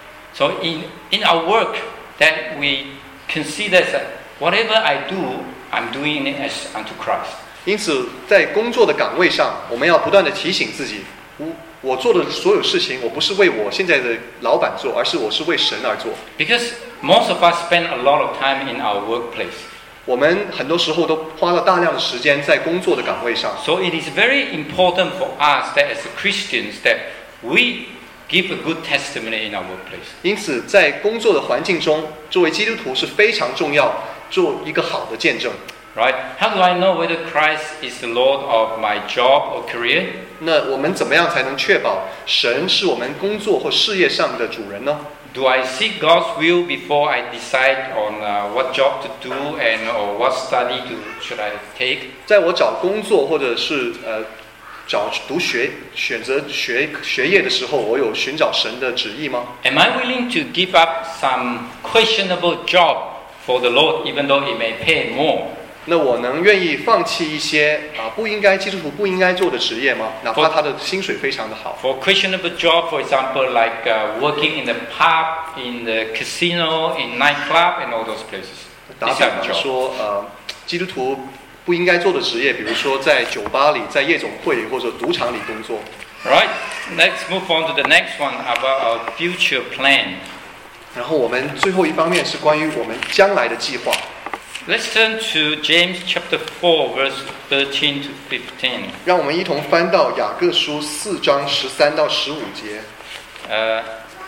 So in, in our work that we consider that whatever I do, I'm doing it as unto Christ. 因此，在工作的岗位上，我们要不断的提醒自己，我我做的所有事情，我不是为我现在的老板做，而是我是为神而做。 Because most of us spend a lot of time in our workplace. 我们很多时候都花了大量的时间在工作的岗位上。 So it is very important for us that as Christians that we give a good testimony in our workplace. 因此，在工作的环境中，作为基督徒是非常重要，做一个好的见证。 Right? How do I know whether Christ is the Lord of my job or career? 那我们怎么样才能确保神是我们工作或事业上的主人呢？ Do I seek God's will before I decide on uh, what job to do and or what study to should I take? 在我找工作或者是呃找读学选择学学业的时候，我有寻找神的旨意吗？ Am I willing to give up some questionable job for the Lord, even though it may pay more? 那我能愿意放弃一些啊不应该基督徒不应该做的职业吗？哪怕他的薪水非常的好。 For questionable job, for example, like uh, working in the pub, in the casino, in nightclub, and all those places. 打 This 比 type of 方 job. 说，呃，基督徒不应该做的职业，比如说在酒吧里、在夜总会或者赌场里工作。 Right? Let's move on to the next one about our future plan. 然后我们最后一方面是关于我们将来的计划。 Let's turn to James chapter four, verse thirteen to fifteen. 让我们一同翻到雅各书四章十三到十五节。 Uh,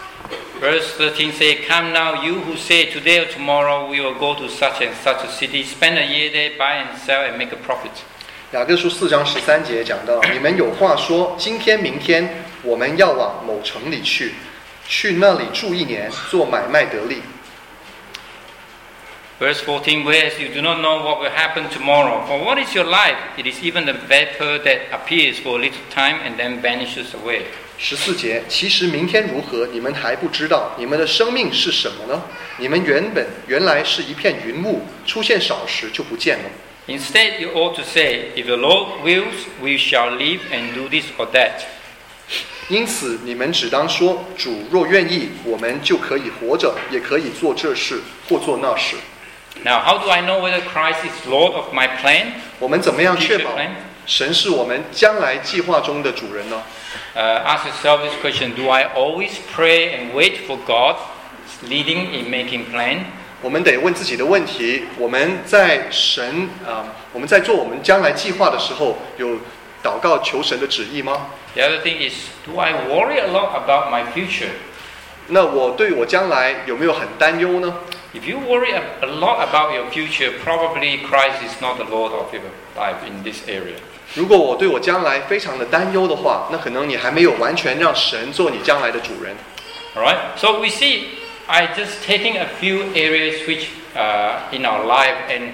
verse thirteen says, Come now, you who say, Today or tomorrow we will go to such and such a city, spend a year there, buy and sell and make a profit. 雅各书四章十三节讲到：你们有话说，今天、明天我们要往某城里去，去那里住一年，做买卖得利。 Verse fourteen, whereas you do not know what will happen tomorrow. For what is your life? It is even the vapor that appears for a little time and then vanishes away. 十四节，其实明天如何，你们还不知道。你们的生命是什么呢？你们原本原来是一片云雾，出现少时就不见了。 Instead, you ought to say, if the Lord wills, we shall live and do this or that. 因此，你们只当说：主若愿意，我们就可以活着，也可以做这事或做那事。 Now, how do I know whether Christ is Lord of my plan? 我们怎么样确保神是我们将来计划中的主人呢？ Uh, ask yourself this question: Do I always pray and wait for God leading in making plan? 我们得问自己的问题：我们在神啊、呃，我们在做我们将来计划的时候，有祷告求神的旨意吗？ The other thing is, do I worry a lot about my future? 那我对我将来有没有很担忧呢？ If you worry a, a lot about your future, probably Christ is not the Lord of your life in this area. 如果我对我将来非常的担忧的话，那可能你还没有完全让神做你将来的主人。 All right. So we see, I just taking a few areas which uh, in our life and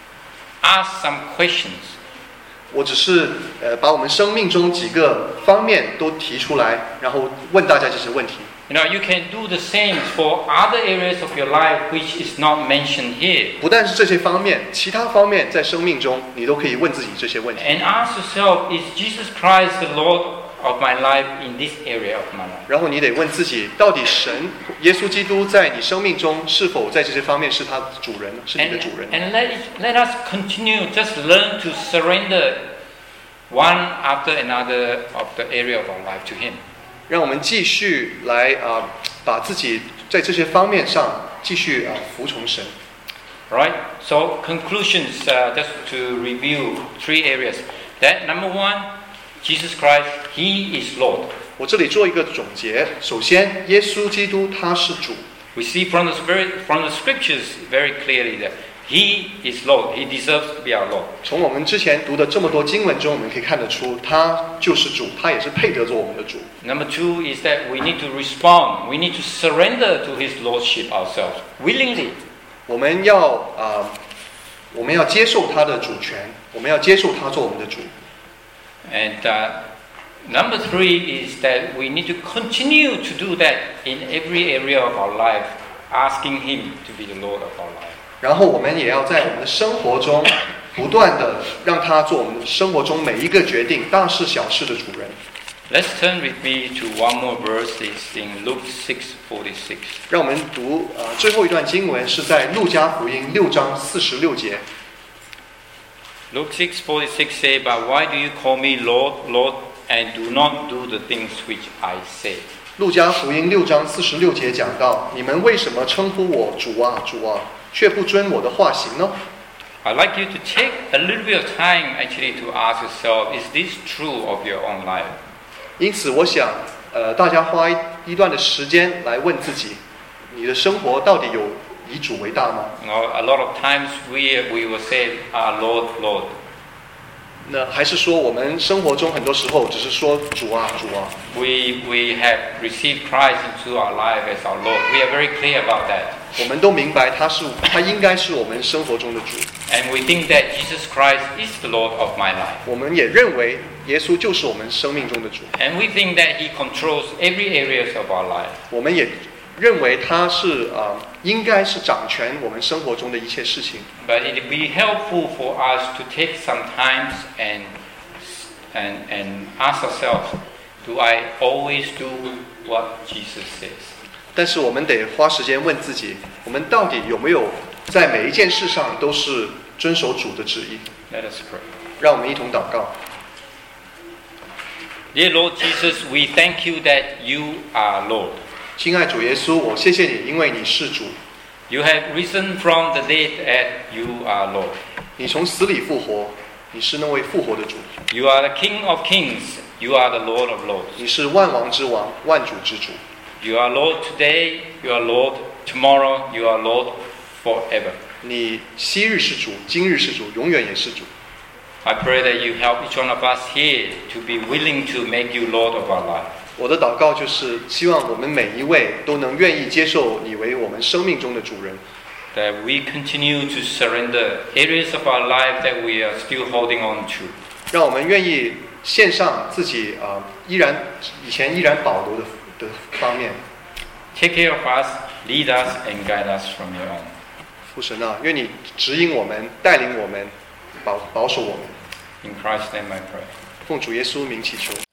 ask some questions. 我只是呃把我们生命中几个方面都提出来，然后问大家这些问题。 You know, you can do the same for other areas of your life which is not mentioned here. 不但是这些方面，其他方面在生命中，你都可以问自己这些问题。 And ask yourself, is Jesus Christ the Lord of my life in this area of my life? 然后你得问自己，到底神耶稣基督在你生命中是否在这些方面是他的主人，是你的 And, 主人？ and let, it, let us continue, just learn to surrender one after another of the area of our life to Him. 让我们继续来啊、呃，把自己在这些方面上继续啊、呃、服从神。 Right? So conclusions, uh, just to review three areas. That number one, Jesus Christ, He is Lord. 我这里做一个总结。首先，耶稣基督他是主。 We see from the spirit, from the scriptures very clearly that He is Lord. He deserves to be our Lord. 从我们之前读的这么多经文中，我们可以看得出，他就是主，他也是配得做我们的主。 Number two is that we need to respond. We need to surrender to His Lordship ourselves willingly. 我们要啊、呃，我们要接受他的主权，我们要接受他做我们的主。 And uh, number three is that we need to continue to do that in every area of our life, asking Him to be the Lord of our life. 然后我们也要在我们的生活中不断的让他做我们生活中每一个决定，大事小事的主人。 Let's turn with me to one more verse. It's in Luke six forty-six. 让我们读呃最后一段经文是在路加福音六章四十六节。 Luke six forty-six say, "But why do you call me Lord, Lord, and do not do the things which I say?" 路加福音六章四十六节讲到：你们为什么称呼我主啊主啊，却不遵我的话行呢？ I'd like you to take a little bit of time actually to ask yourself, is this true of your own life? 因此，我想，呃，大家花一一段的时间来问自己：你的生活到底有以主为大吗？ You know, a lot of times we we will say, "Ah, Lord, Lord." 那还是说，我们生活中很多时候只是说主啊主啊。 We we have received Christ into our life as our Lord. We are very clear about that. 我们都明白他是他应该是我们生活中的主。 And we think that Jesus Christ is the Lord of my life. 我们也认为耶稣就是我们生命中的主。 And we think that He controls every areas of our life. 我们也认为他是啊、呃，应该是掌权我们生活中的一切事情。 But it would be helpful for us to take some time and and and ask ourselves, do I always do what Jesus says? 但是我们得花时间问自己，我们到底有没有在每一件事上都是遵守主的旨意？ Let us pray. 让我们一同祷告。 Dear Lord Jesus, we thank you that you are Lord. 亲爱主耶稣，我谢谢你，因为你是主， You have risen from the dead and you are Lord. 你从死里复活，你是那位复活的主， You are the King of kings. You are the Lord of lords. 你是万王之王，万主之主。 You are Lord today. You are Lord tomorrow. You are Lord forever. 你昔日是主，今日是主，永远也是主。 I pray that you help each one of us here to be willing to make you Lord of our life. 我的祷告就是希望我们每一位都能愿意接受你为我们生命中的主人。 that we continue to surrender areas of our life that we are still holding on to. 让我们愿意献上自己啊、呃，依然以前依然保留的的方面。 Take care of us, lead us, and guide us from your own. 父神啊，愿你指引我们，带领我们，保保守我们。 In Christ's name I pray. 奉主耶稣名祈求。